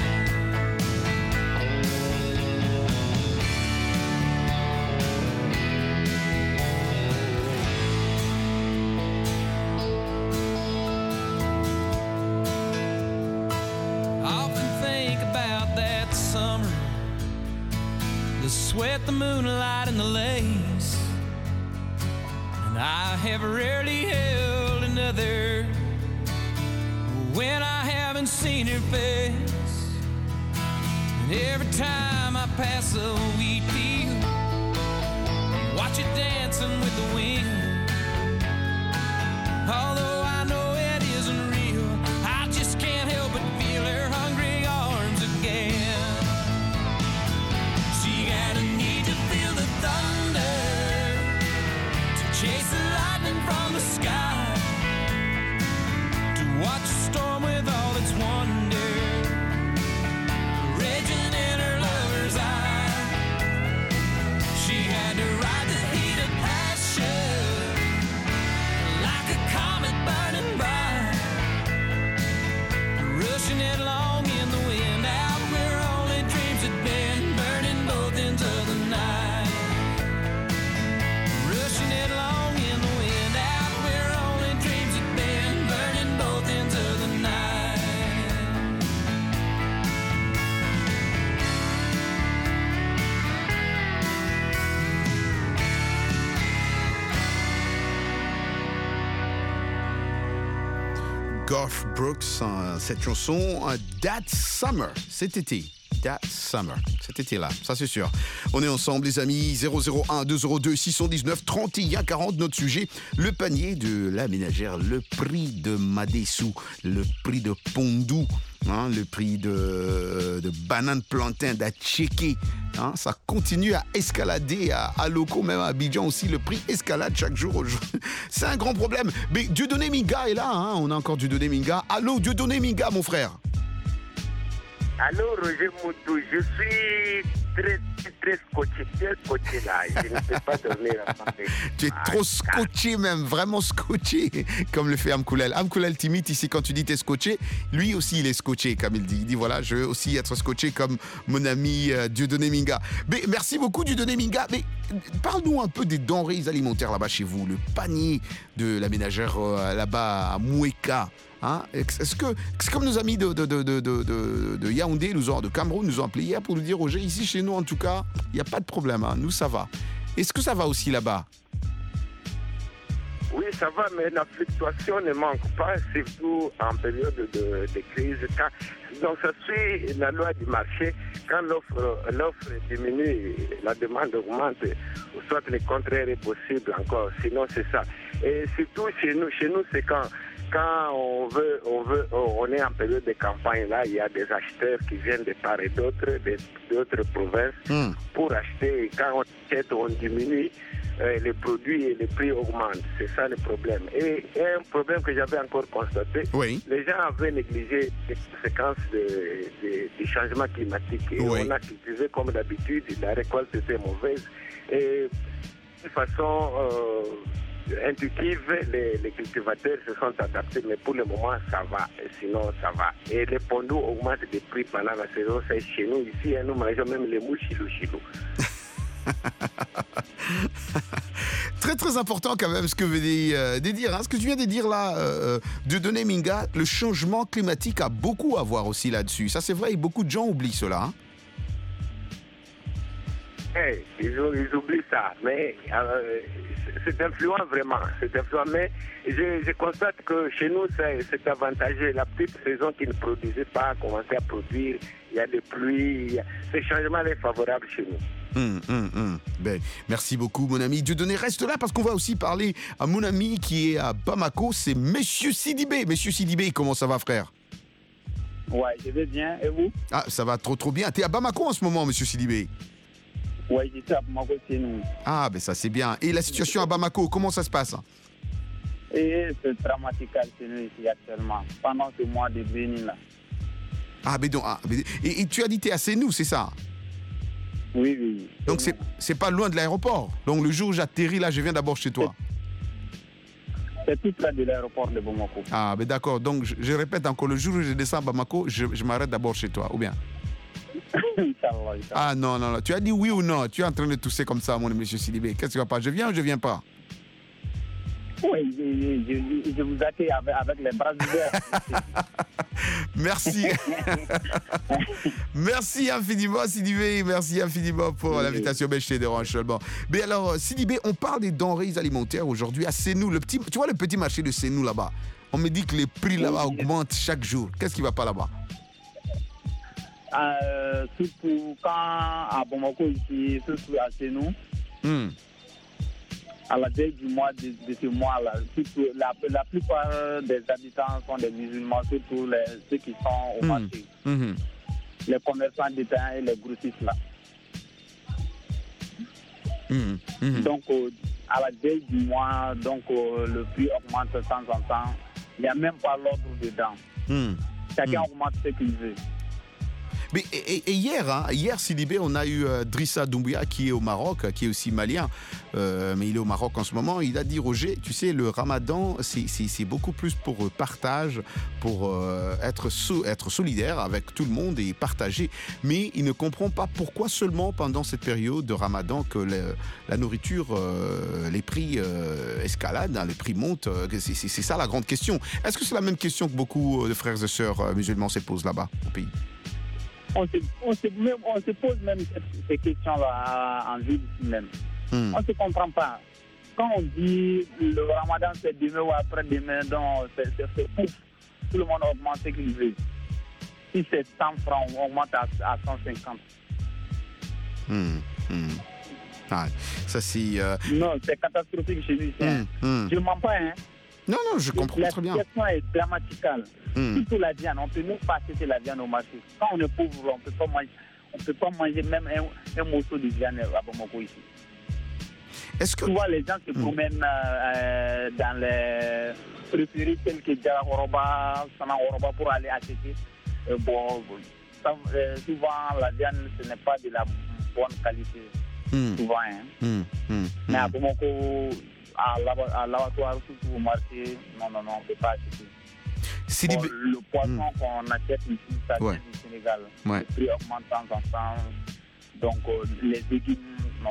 The sweat, the moonlight, and the lace, and I have rarely held another when I haven't seen her face. And every time I pass a wheat field, watch it dancing with the wind. Although I know it isn't real, I just can't help but feel her hungry arms again. Chase the lightning from the sky, to watch a storm with all its wonder raging in her lover's eye. She had to ride the heat of passion like a comet burning bright, rushing it along in the wind out where only dreams had been, burning both ends of the night, rushing it along. Garth Brooks, cette chanson That Summer, cet été. That Summer, cet été-là, ça c'est sûr. On est ensemble les amis, 001 202 619 31 40, notre sujet, le panier de la ménagère, le prix de Madessou, le prix de Pondou, hein, le prix de banane plantain d'Atchéké. Hein, ça continue à escalader à Loco, même à Abidjan aussi, le prix escalade chaque jour. C'est un grand problème. Mais Dieudonné Minga est là, hein, on a encore Dieudonné Minga. Allô Dieudonné Minga, mon frère. Allô Roger Moutou, je suis très scotché là, je ne peux pas dormir. Tu es trop scotché même, vraiment scotché, comme le fait Amkoulel. Amkoulel timide ici, quand tu dis t'es scotché, lui aussi il est scotché, comme il dit. Il dit voilà, je veux aussi être scotché comme mon ami Dieudonné Minga. Mais merci beaucoup Dieudonné Minga. Mais parle-nous un peu des denrées alimentaires là-bas chez vous, le panier de la ménagère là-bas à Mouéka. Hein? Est-ce que c'est comme nos amis de Yaoundé, de Cameroun nous ont appelé hier pour nous dire Roger, ici chez nous en tout cas, il n'y a pas de problème, hein, nous ça va. Est-ce que ça va aussi là-bas? Oui, ça va, mais la fluctuation ne manque pas, surtout en période de crise. Donc ça suit la loi du marché. Quand l'offre diminue, la demande augmente, soit le contraire est possible encore. Sinon c'est ça. Et surtout chez nous c'est quand on est en période de campagne, là, il y a des acheteurs qui viennent de part et d'autres provinces pour acheter. Et quand on achète, on diminue les produits et les prix augmentent. C'est ça le problème. Et un problème que j'avais encore constaté, les gens avaient négligé les conséquences du changement climatique. Et on a cultivé comme d'habitude, la récolte était mauvaise. Et de façon intuitive, les cultivateurs se sont adaptés, mais pour le moment, ça va. Sinon, ça va. Et les pondous augmentent de prix pendant la saison sèche chez nous. Ici, nous mangeons même les mouches chilou. Très très important quand même ce que vous venez de dire. Ce que tu viens de dire là, Dieudonné Minga, le changement climatique a beaucoup à voir aussi là-dessus. Ça c'est vrai, et beaucoup de gens oublient cela. Ils oublient ça, mais c'est influent vraiment. C'est influent, mais je constate que chez nous, c'est avantageux. La petite saison qui ne produisait pas a commencé à produire. Il y a des pluies. Ce changement est favorable chez nous. Ben, merci beaucoup, mon ami. Dieudonné, reste là parce qu'on va aussi parler à mon ami qui est à Bamako. C'est Monsieur Sidibé. Monsieur Sidibé, comment ça va, frère? Ouais, je vais bien. Et vous? Ah, ça va trop bien. T'es à Bamako en ce moment, Monsieur Sidibé? Oui, je suis à Bamako, c'est nous. Ah, ben ça c'est bien. Et la situation à Bamako, comment ça se passe? Et c'est dramatique chez nous ici actuellement, pendant ce mois de Bénin là. Et tu as dit t'es à Sénou, c'est ça? Oui. Donc c'est pas loin de l'aéroport. Donc le jour où j'atterris là, je viens d'abord chez toi. C'est tout près de l'aéroport de Bamako. Ah, ben d'accord. Donc je répète encore, le jour où je descends à Bamako, je m'arrête d'abord chez toi, ou bien? Ah non. Tu as dit oui ou non? Tu es en train de tousser comme ça, mon monsieur Sidibé. Qu'est-ce qui va pas? Je viens ou je viens pas? Oui, je vous accueille avec les bras ouverts. Merci. Merci infiniment, Sidibé. Merci infiniment pour l'invitation. Ben, je te dérange seulement. Mais alors, Sidibé, on parle des denrées alimentaires aujourd'hui à Sénou. Tu vois le petit marché de Sénou là-bas? On me dit que les prix là-bas augmentent chaque jour. Qu'est-ce qui va pas là-bas? Surtout quand à Bamako ici, surtout à Sénou. À la veille du mois de ce mois-là, la plupart des habitants sont des musulmans, surtout ceux qui sont au marché. Les commerçants détaillants et les grossistes là. Donc, à la veille du mois, le prix augmente de temps en temps. Il n'y a même pas l'ordre dedans. Chacun augmente ce qu'il veut. Mais et hier, Sidibé, on a eu Drissa Doumbouya qui est au Maroc, qui est aussi malien, mais il est au Maroc en ce moment. Il a dit, Roger, tu sais, le ramadan, c'est beaucoup plus pour partage, pour être solidaire avec tout le monde et partager. Mais il ne comprend pas pourquoi seulement pendant cette période de ramadan que la nourriture, les prix escaladent, les prix montent. C'est ça la grande question. Est-ce que c'est la même question que beaucoup de frères et sœurs musulmans se posent là-bas au pays? On se pose même ces questions-là en ville même. On ne se comprend pas. Quand on dit le ramadan c'est demain ou après-demain, c'est pouf. Tout le monde augmente ce qu'il veut. Si c'est 100 francs, on augmente à 150. Ah, ça c'est... Non, c'est catastrophique chez nous. Je ne mens pas. Non, je comprends très bien. La situation est dramatique. Surtout la viande, on ne peut même pas acheter la viande au marché. Quand on est pauvre, on ne peut pas manger même un morceau de viande à Bamako ici. Est-ce que... Souvent, les gens se promènent dans les préférés tels que Djara Oroba, Sana Oroba pour aller acheter. Souvent, la viande, ce n'est pas de la bonne qualité. Souvent. Mais à Bamako, à l'abattoir, surtout au marché, non, on ne peut pas acheter. Le poisson qu'on achète ici, ça vient du Sénégal. Le prix augmente de temps en temps. Donc, les légumes, non.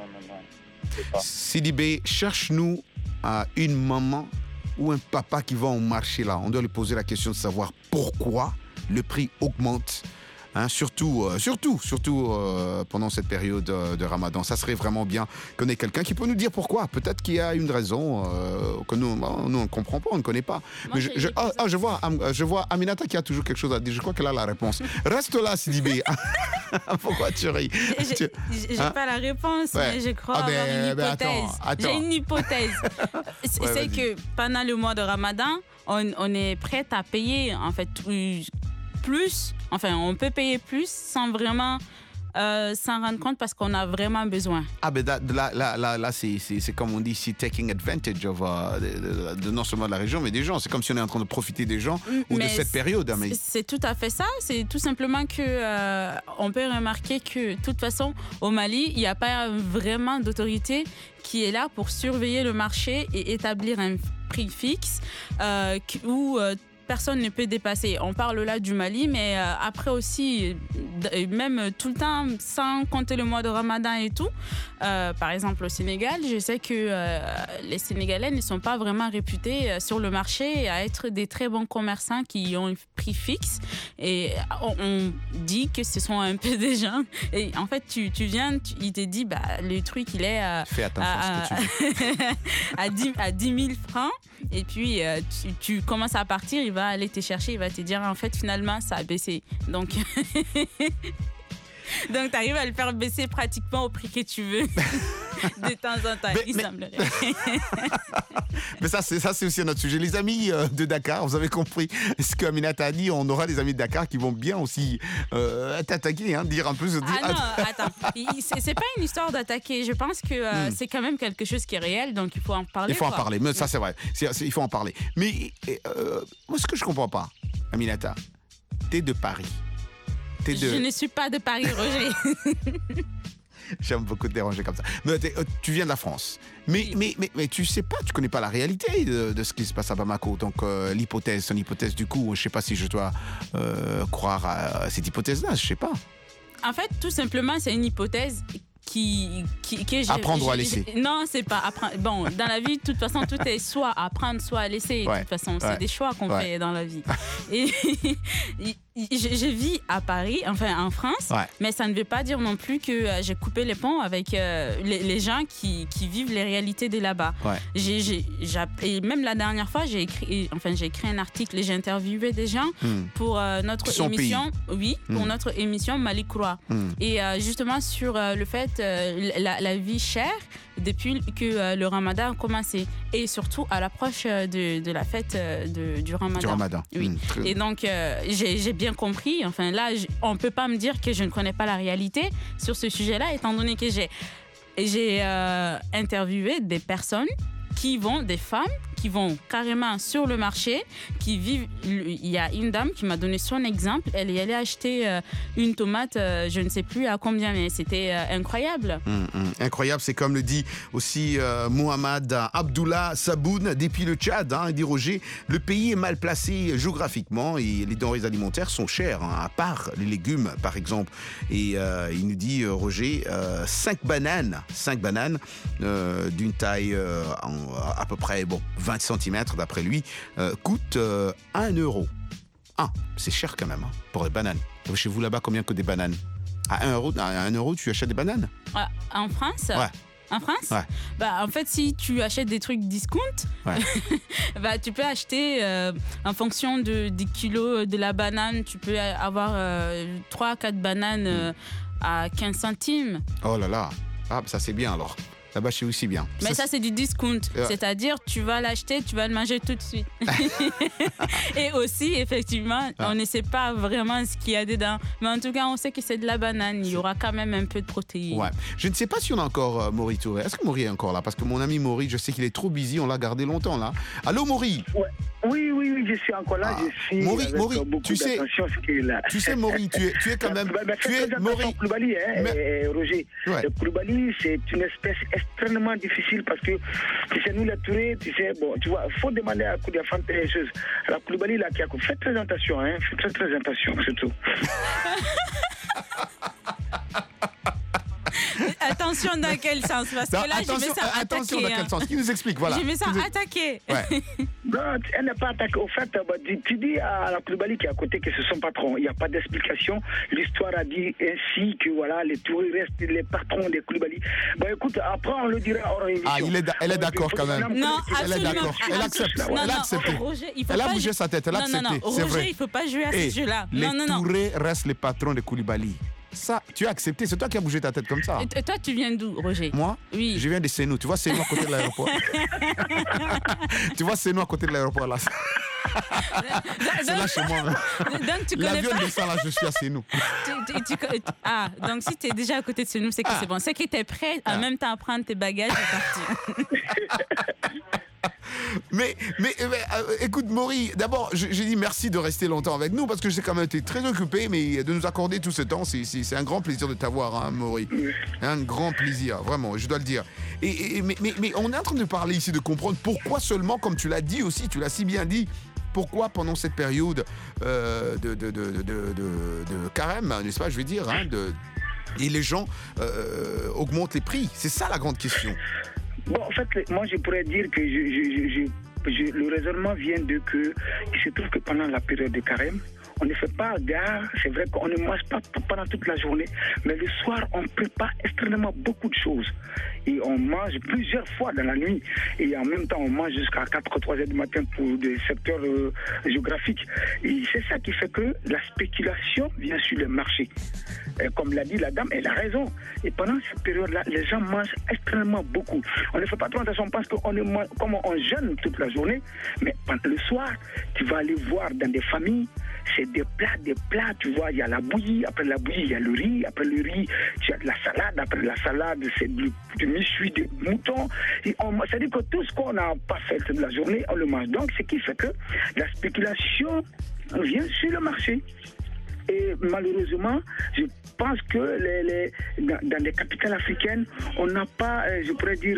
Sidibé, cherche-nous une maman ou un papa qui va au marché là. On doit lui poser la question de savoir pourquoi le prix augmente Hein, surtout pendant cette période de Ramadan. Ça serait vraiment bien qu'on ait quelqu'un qui peut nous dire pourquoi. Peut-être qu'il y a une raison que nous on ne comprend pas, on ne connaît pas. Mais je vois Aminata qui a toujours quelque chose à dire. Je crois qu'elle a la réponse. Reste là, Sidibé. Pourquoi tu ris? J'ai pas la réponse, mais je crois avoir une hypothèse. J'ai une hypothèse. C'est que pendant le mois de Ramadan, on est prêt à payer en fait plus. Enfin, on peut payer plus sans vraiment s'en rendre compte parce qu'on a vraiment besoin. Ah ben là c'est comme on dit, c'est taking advantage of de non seulement de la région mais des gens. C'est comme si on est en train de profiter des gens ou de cette période. Mais c'est tout à fait ça. C'est tout simplement que on peut remarquer que de toute façon au Mali il n'y a pas vraiment d'autorité qui est là pour surveiller le marché et établir un prix fixe où personne ne peut dépasser. On parle là du Mali, mais après aussi, même tout le temps, sans compter le mois de Ramadan et tout, par exemple au Sénégal, je sais que les Sénégalais ne sont pas vraiment réputés sur le marché à être des très bons commerçants qui ont un prix fixe. Et on dit que ce sont un peu des gens. Et en fait, tu viens, il te dit, le truc, il est à 10 000 francs. Et puis, tu commences à partir, il va aller te chercher, il va te dire, en fait, finalement, ça a baissé. Donc, tu arrives à le faire baisser pratiquement au prix que tu veux. De temps en temps, il semblerait. Mais ça, c'est aussi notre sujet. Les amis de Dakar, vous avez compris ce qu'Aminata a dit. On aura des amis de Dakar qui vont bien aussi t'attaquer, dire un peu. Non, attends. C'est pas une histoire d'attaquer. Je pense que c'est quand même quelque chose qui est réel, donc il faut en parler. Il faut en parler, mais ça c'est vrai. Il faut en parler. Mais moi, ce que je comprends pas, Aminata, t'es de Paris. Je ne suis pas de Paris, Roger. J'aime beaucoup te déranger comme ça. Mais tu viens de la France. Mais tu sais pas, tu connais pas la réalité de ce qui se passe à Bamako. Donc son hypothèse du coup, je sais pas si je dois croire à cette hypothèse-là, je sais pas. En fait, tout simplement, c'est une hypothèse que apprendre ou à laisser. Non, c'est pas apprendre. Bon, dans la vie, de toute façon, tout est soit apprendre, soit à laisser. De toute façon, c'est des choix qu'on fait dans la vie. Et je vis à Paris, enfin en France, mais ça ne veut pas dire non plus que j'ai coupé les ponts avec les gens qui vivent les réalités de là-bas. Et même la dernière fois, j'ai écrit un article et j'ai interviewé des gens pour notre émission. Oui, pour notre émission Mali Croix. Et justement sur le fait la vie chère depuis que le Ramadan a commencé et surtout à l'approche de la fête du Ramadan. Du Ramadan. Oui. Et donc j'ai bien compris. Enfin là, on peut pas me dire que je ne connais pas la réalité sur ce sujet-là, étant donné que j'ai interviewé des personnes des femmes qui vont carrément sur le marché, qui vivent. Il y a une dame qui m'a donné son exemple. Elle est allée acheter une tomate, je ne sais plus à combien, mais c'était incroyable. Incroyable, c'est comme le dit aussi Mohamed Abdullah Saboun depuis le Tchad. Il dit Roger, le pays est mal placé géographiquement et les denrées alimentaires sont chères, à part les légumes par exemple. Et il nous dit Roger, 5 bananes d'une taille à peu près 20 cm d'après lui, coûtent 1 euro. C'est cher quand même pour les bananes. Chez vous là-bas, combien coûtent des bananes? À 1 euro, tu achètes des bananes? En France? Ouais. En France? En fait, si tu achètes des trucs discount, tu peux acheter en fonction des kilos de la banane, tu peux avoir 3-4 bananes à 15 centimes. Oh là là, ça c'est bien alors. Là-bas, chez vous, c'est bien. Mais ça, c'est du discount. C'est-à-dire, tu vas l'acheter, tu vas le manger tout de suite. Et aussi, effectivement, on ne sait pas vraiment ce qu'il y a dedans. Mais en tout cas, on sait que c'est de la banane. Il y aura quand même un peu de protéines. Je ne sais pas si on a encore Maury Touré. Est-ce que Maury est encore là? Parce que mon ami Maury, je sais qu'il est trop busy. On l'a gardé longtemps, là. Allô, Maury? Oui, je suis encore là. Je suis Maury, tu sais, Maury, tu es quand même... tu es Maury. Koulibaly, Roger. Le Koulibaly, c'est une espèce extrêmement difficile parce que tu sais, nous les Tourés, tu vois, il faut demander à Koulibaly des choses. Alors Koulibaly, là, faites très attention, faites très attention, surtout. Attention dans quel sens? Parce que là, je mets ça attaquer. Attention dans quel sens? Qui nous explique? Voilà. Je mets ça attaquer. Non, elle n'est pas attaquée. Au fait, tu dis à la Koulibaly qui est à côté que c'est son patron. Il n'y a pas d'explication. L'histoire a dit ainsi que voilà, les touristes restent les patrons des Koulibaly. Bon, écoute, après, on le dira hors émission. Elle est d'accord quand même. Non, elle est d'accord. Elle accepte. Elle a accepté. Elle a bougé sa tête. Elle a accepté. C'est vrai. Roger, il ne faut pas jouer à ce jeu-là. Les Touré restent les patrons de Koulibaly. Ça, tu as accepté. C'est toi qui as bougé ta tête comme ça. Et toi, tu viens d'où, Roger? Moi? Oui. Je viens de Sénou. Tu vois Sénou à côté de l'aéroport? Tu vois Sénou à côté de l'aéroport là? C'est là chez moi. Donc, tu connais l'avion pas... descend là, je suis à Sénou. Donc si tu es déjà à côté de Sénou, c'est que c'est bon. C'est que tu es prêt en même temps à prendre tes bagages et partir. Mais écoute, Maury, d'abord, j'ai dit merci de rester longtemps avec nous parce que j'ai quand même été très occupé, mais de nous accorder tout ce temps, c'est un grand plaisir de t'avoir, hein, Maury. Un grand plaisir, vraiment, je dois le dire. Mais on est en train de parler ici, de comprendre pourquoi seulement, comme tu l'as dit aussi, tu l'as si bien dit, pourquoi pendant cette période de carême, n'est-ce pas, je veux dire, hein, et les gens augmentent les prix. C'est ça la grande question. Bon, en fait, moi, je pourrais dire que le raisonnement vient de que il se trouve que pendant la période de carême, on ne fait pas gare, c'est vrai qu'on ne mange pas pendant toute la journée, mais le soir, on prépare extrêmement beaucoup de choses. Et on mange plusieurs fois dans la nuit. Et en même temps, on mange jusqu'à 3 heures du matin pour des secteurs géographiques. Et c'est ça qui fait que la spéculation vient sur le marché. Et comme l'a dit la dame, elle a raison. Et pendant cette période-là, les gens mangent extrêmement beaucoup. On ne fait pas trop attention, on pense comme on jeûne toute la journée, mais le soir, tu vas aller voir dans des familles, c'est des plats, tu vois, il y a la bouillie, après la bouillie, il y a le riz, après le riz, tu as de la salade, après la salade, c'est du méchoui de mouton. C'est-à-dire que tout ce qu'on n'a pas fait toute la journée, on le mange. Donc, ce qui fait que la spéculation vient sur le marché. Et malheureusement, je pense que dans les capitales africaines, on n'a pas, je pourrais dire,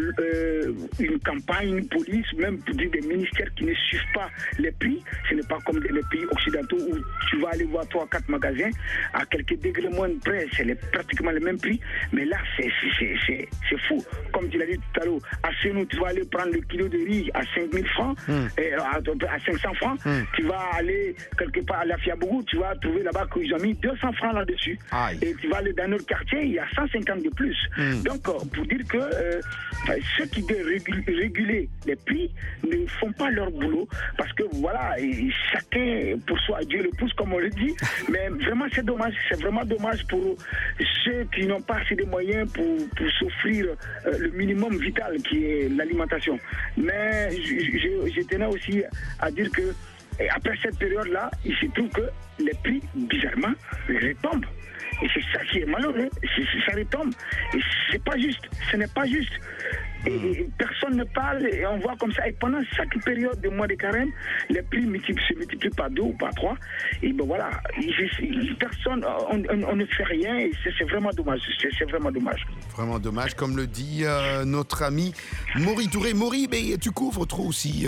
une campagne, une police, même des ministères qui ne suivent pas les prix. Ce n'est pas comme les pays occidentaux où tu vas aller voir 3-4 magasins à quelques degrés moins près, c'est pratiquement le même prix. Mais là, c'est fou. Comme tu l'as dit tout à l'heure, à Sénou, tu vas aller prendre le kilo de riz à 5 000 francs, et à 500 francs. Tu vas aller quelque part à la Fiabougou, tu vas trouver là-bas qu'ils ont mis 200 francs là-dessus. Aïe. Et tu vas aller dans notre quartier, il y a 150 de plus. Donc, pour dire que ceux qui doivent réguler les prix ne font pas leur boulot parce que voilà, chacun pour soi, Dieu le pousse comme on le dit. Mais vraiment, c'est dommage. C'est vraiment dommage pour ceux qui n'ont pas assez de moyens pour s'offrir le minimum vital qui est l'alimentation. Mais je tenais aussi à dire que et après cette période-là, il se trouve que les prix, bizarrement, retombent. Et c'est ça qui est malheureux. Ça retombe. Et c'est pas juste. Ce n'est pas juste. Et personne ne parle et on voit comme ça. Et pendant chaque période de mois de carême, les prix se multiplient par 2 ou par 3. Et ben voilà, personne, on ne fait rien et c'est vraiment dommage. C'est vraiment dommage. Vraiment dommage, comme le dit notre ami Maury Touré. Maury, mais tu couvres trop aussi,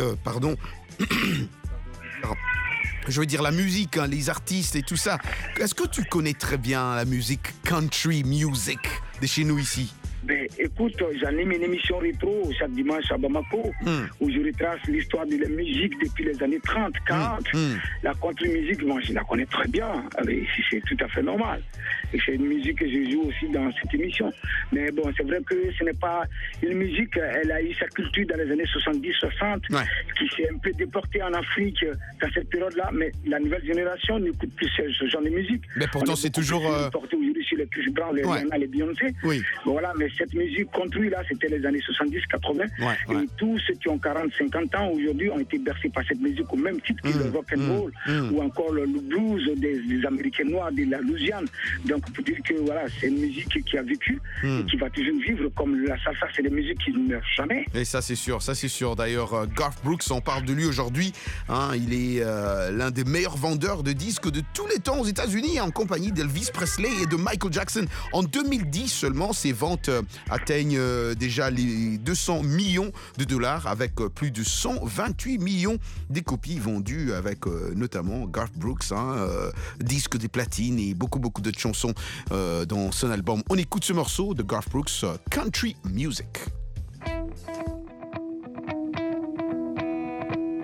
je veux dire la musique, hein, les artistes et tout ça. Est-ce que tu connais très bien la musique country music de chez nous ici? Ben, écoute, j'anime une émission rétro chaque dimanche à Bamako où je retrace l'histoire de la musique depuis les années 30, 40. La country music, moi, je la connais très bien. C'est tout à fait normal. Et c'est une musique que je joue aussi dans cette émission. Mais bon, c'est vrai que ce n'est pas une musique, elle a eu sa culture dans les années 70-60, qui s'est un peu déportée en Afrique dans cette période-là. Mais la nouvelle génération n'écoute plus ce genre de musique. Mais pourtant, c'est toujours... déporté aujourd'hui sur les Chris Brown, les Rihanna, les Beyoncé. Oui. Bon, voilà, mais cette musique country là, c'était les années 70-80. Et tous ceux qui ont 40-50 ans aujourd'hui ont été bercés par cette musique au même titre que le rock and roll ou encore le blues des Américains noirs de la Louisiane. Donc pour dire que voilà, c'est une musique qui a vécu et qui va toujours vivre comme la salsa, c'est des musiques qui ne meurent jamais. Et ça c'est sûr, D'ailleurs, Garth Brooks, on parle de lui aujourd'hui. Hein, il est l'un des meilleurs vendeurs de disques de tous les temps aux États-Unis, en compagnie d'Elvis Presley et de Michael Jackson. En 2010 seulement, ses ventes atteignent déjà les 200 millions de dollars avec plus de 128 millions des copies vendues avec notamment Garth Brooks, disque de platine et beaucoup d'autres chansons dans son album. On écoute ce morceau de Garth Brooks, Country Music.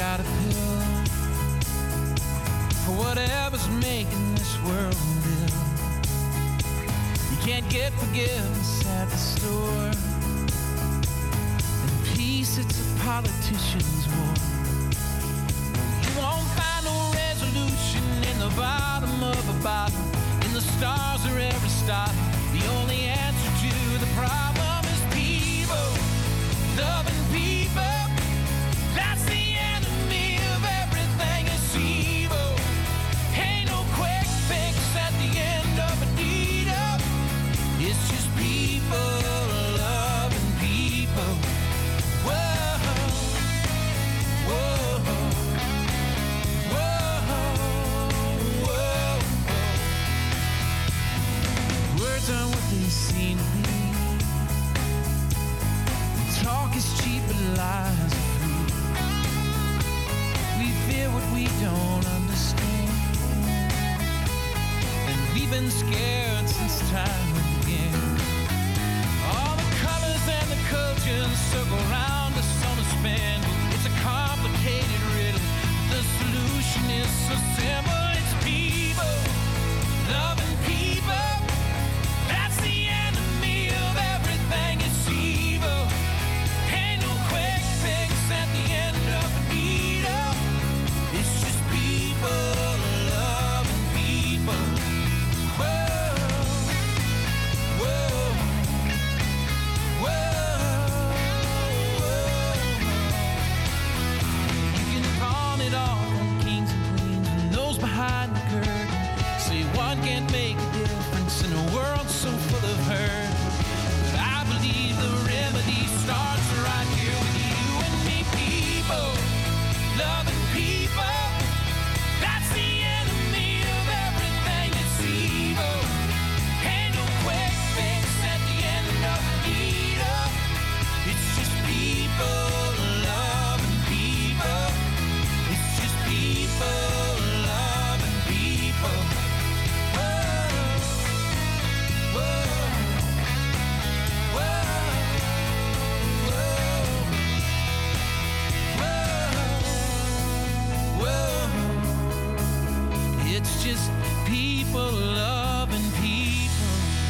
got a pill for whatever's making this world live. You can't get forgiveness at the store, and peace, it's a politician's war. You won't find no resolution in the bottom of a bottle, in the stars or every star. The only answer to the problem is people, loving people. That's the enemy of everything that's evil. Ain't no quick fix at the end of a need up. It's just people loving people. Whoa, whoa, whoa, whoa. Words aren't what they seem to be. Talk is cheap, but lies are free. We fear what we don't understand, and we've been scared since time began. All the colors and the cultures circle around us on a spin. It's a complicated riddle. The solution is so simple. It's people, loving people. That's the enemy of everything. It's evil. Ain't no quick fix at the end of a needle. It's just people loving people. Whoa, whoa, whoa, whoa. You can pawn it all from kings and queens and those behind the curtain. Say one can't make a difference in a world so full of hurt. But I believe the remedy starts right here with you and me. People, loving people. That's the enemy of everything that's evil. Ain't no quick fix at the end of the needle. It's just people loving people. It's just people loving people. Whoa, whoa, whoa, whoa, whoa. It's just people loving people.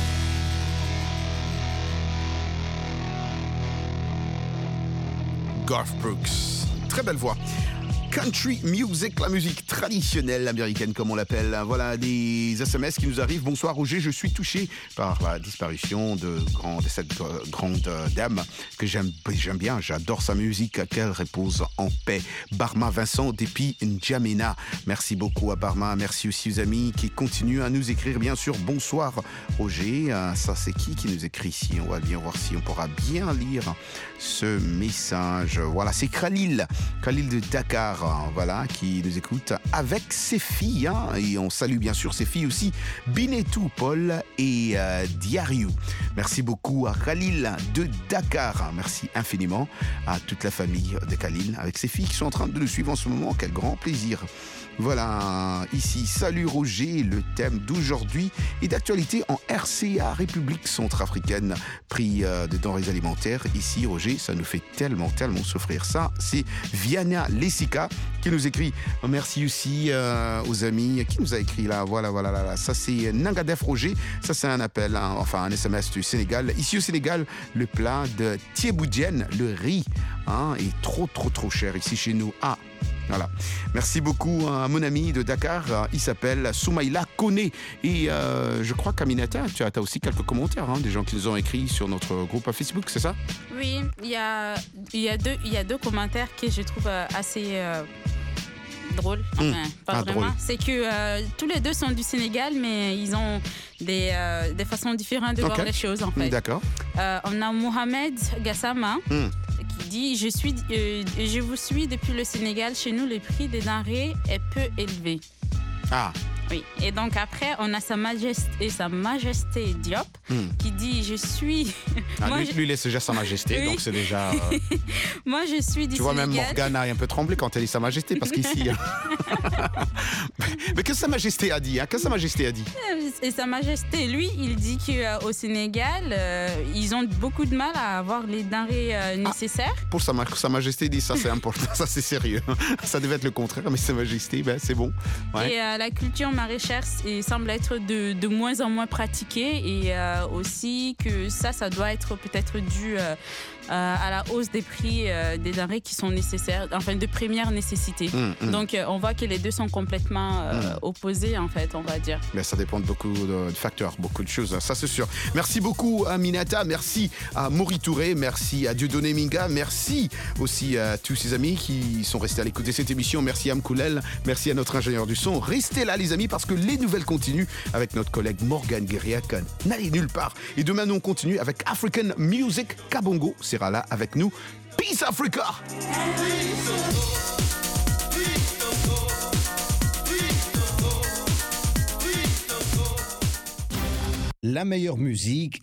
Garth Brooks, très belle voix. Country music, la musique traditionnelle américaine comme on l'appelle. Voilà des SMS qui nous arrivent. Bonsoir Roger, je suis touché par la disparition de cette grande dame que j'aime bien. J'adore sa musique, qu'elle repose en paix. Barma Vincent depuis N'Djamena. Merci beaucoup à Barma. Merci aussi aux amis qui continuent à nous écrire. Bien sûr, bonsoir Roger. Ça c'est qui nous écrit ici? On va bien voir si on pourra bien lire ce message. Voilà, c'est Khalil de Dakar. Voilà, qui nous écoute avec ses filles, hein, et on salue bien sûr ses filles aussi, Binetou, Paul et Diariou. Merci beaucoup à Khalil de Dakar. Merci infiniment à toute la famille de Khalil avec ses filles qui sont en train de nous suivre en ce moment. Quel grand plaisir. Voilà, ici, salut Roger, le thème d'aujourd'hui est d'actualité en RCA, République centrafricaine, prix de denrées alimentaires. Ici, Roger, ça nous fait tellement souffrir. Ça, c'est Viana Lessika qui nous écrit. Merci aussi aux amis qui nous a écrit là. Voilà. Ça, c'est Nangadef Roger. Ça, c'est un appel, hein, enfin un SMS du Sénégal. Ici au Sénégal, le plat de Thieboudienne, le riz, hein, est trop cher ici chez nous. Ah, voilà. Merci beaucoup à mon ami de Dakar. Il s'appelle Soumaïla Koné. Et je crois qu'Aminata, tu as aussi quelques commentaires, hein, des gens qui nous ont écrit sur notre groupe à Facebook, c'est ça? Oui, il y a deux commentaires que je trouve assez drôles. Enfin, pas vraiment. Drôle. C'est que tous les deux sont du Sénégal, mais ils ont des façons différentes de voir les choses, en fait. D'accord. On a Mohamed Gassama. Qui dit je vous suis depuis le Sénégal. Chez nous, le prix des denrées est peu élevé. Ah, Oui, et donc après, on a Sa Majesté Diop qui dit je suis. Lui, il laisse déjà Sa Majesté, oui. Donc c'est déjà. Moi, je suis du Sénégal. Tu vois, même Morgane a un peu tremblé quand elle dit Sa Majesté, parce qu'ici. Mais qu'est-ce que Sa Majesté a dit, Qu'est-ce que Sa Majesté a dit? Et Sa Majesté, lui, il dit qu'au Sénégal, ils ont beaucoup de mal à avoir les denrées nécessaires. Pour Sa Majesté, il dit ça, c'est important, ça, c'est sérieux. Ça devait être le contraire, mais Sa Majesté, c'est bon. Ouais. Et la culture maraîchère semble être de moins en moins pratiquée et aussi que ça doit être peut-être dû à la hausse des prix des denrées qui sont nécessaires, enfin de première nécessité. Donc on voit que les deux sont complètement opposés en fait, on va dire. Mais ça dépend de beaucoup de facteurs, beaucoup de choses, ça c'est sûr. Merci beaucoup à Aminata, merci à Maury Touré, merci à Dieudonné Minga, merci aussi à tous ces amis qui sont restés à l'écoute de cette émission, merci à Mkoulel, merci à notre ingénieur du son. Restez là les amis parce que les nouvelles continuent avec notre collègue Morgane Guériac. N'allez nulle part. Et demain nous on continue avec African Music. Kabongo sera là avec nous. Peace Africa. La meilleure musique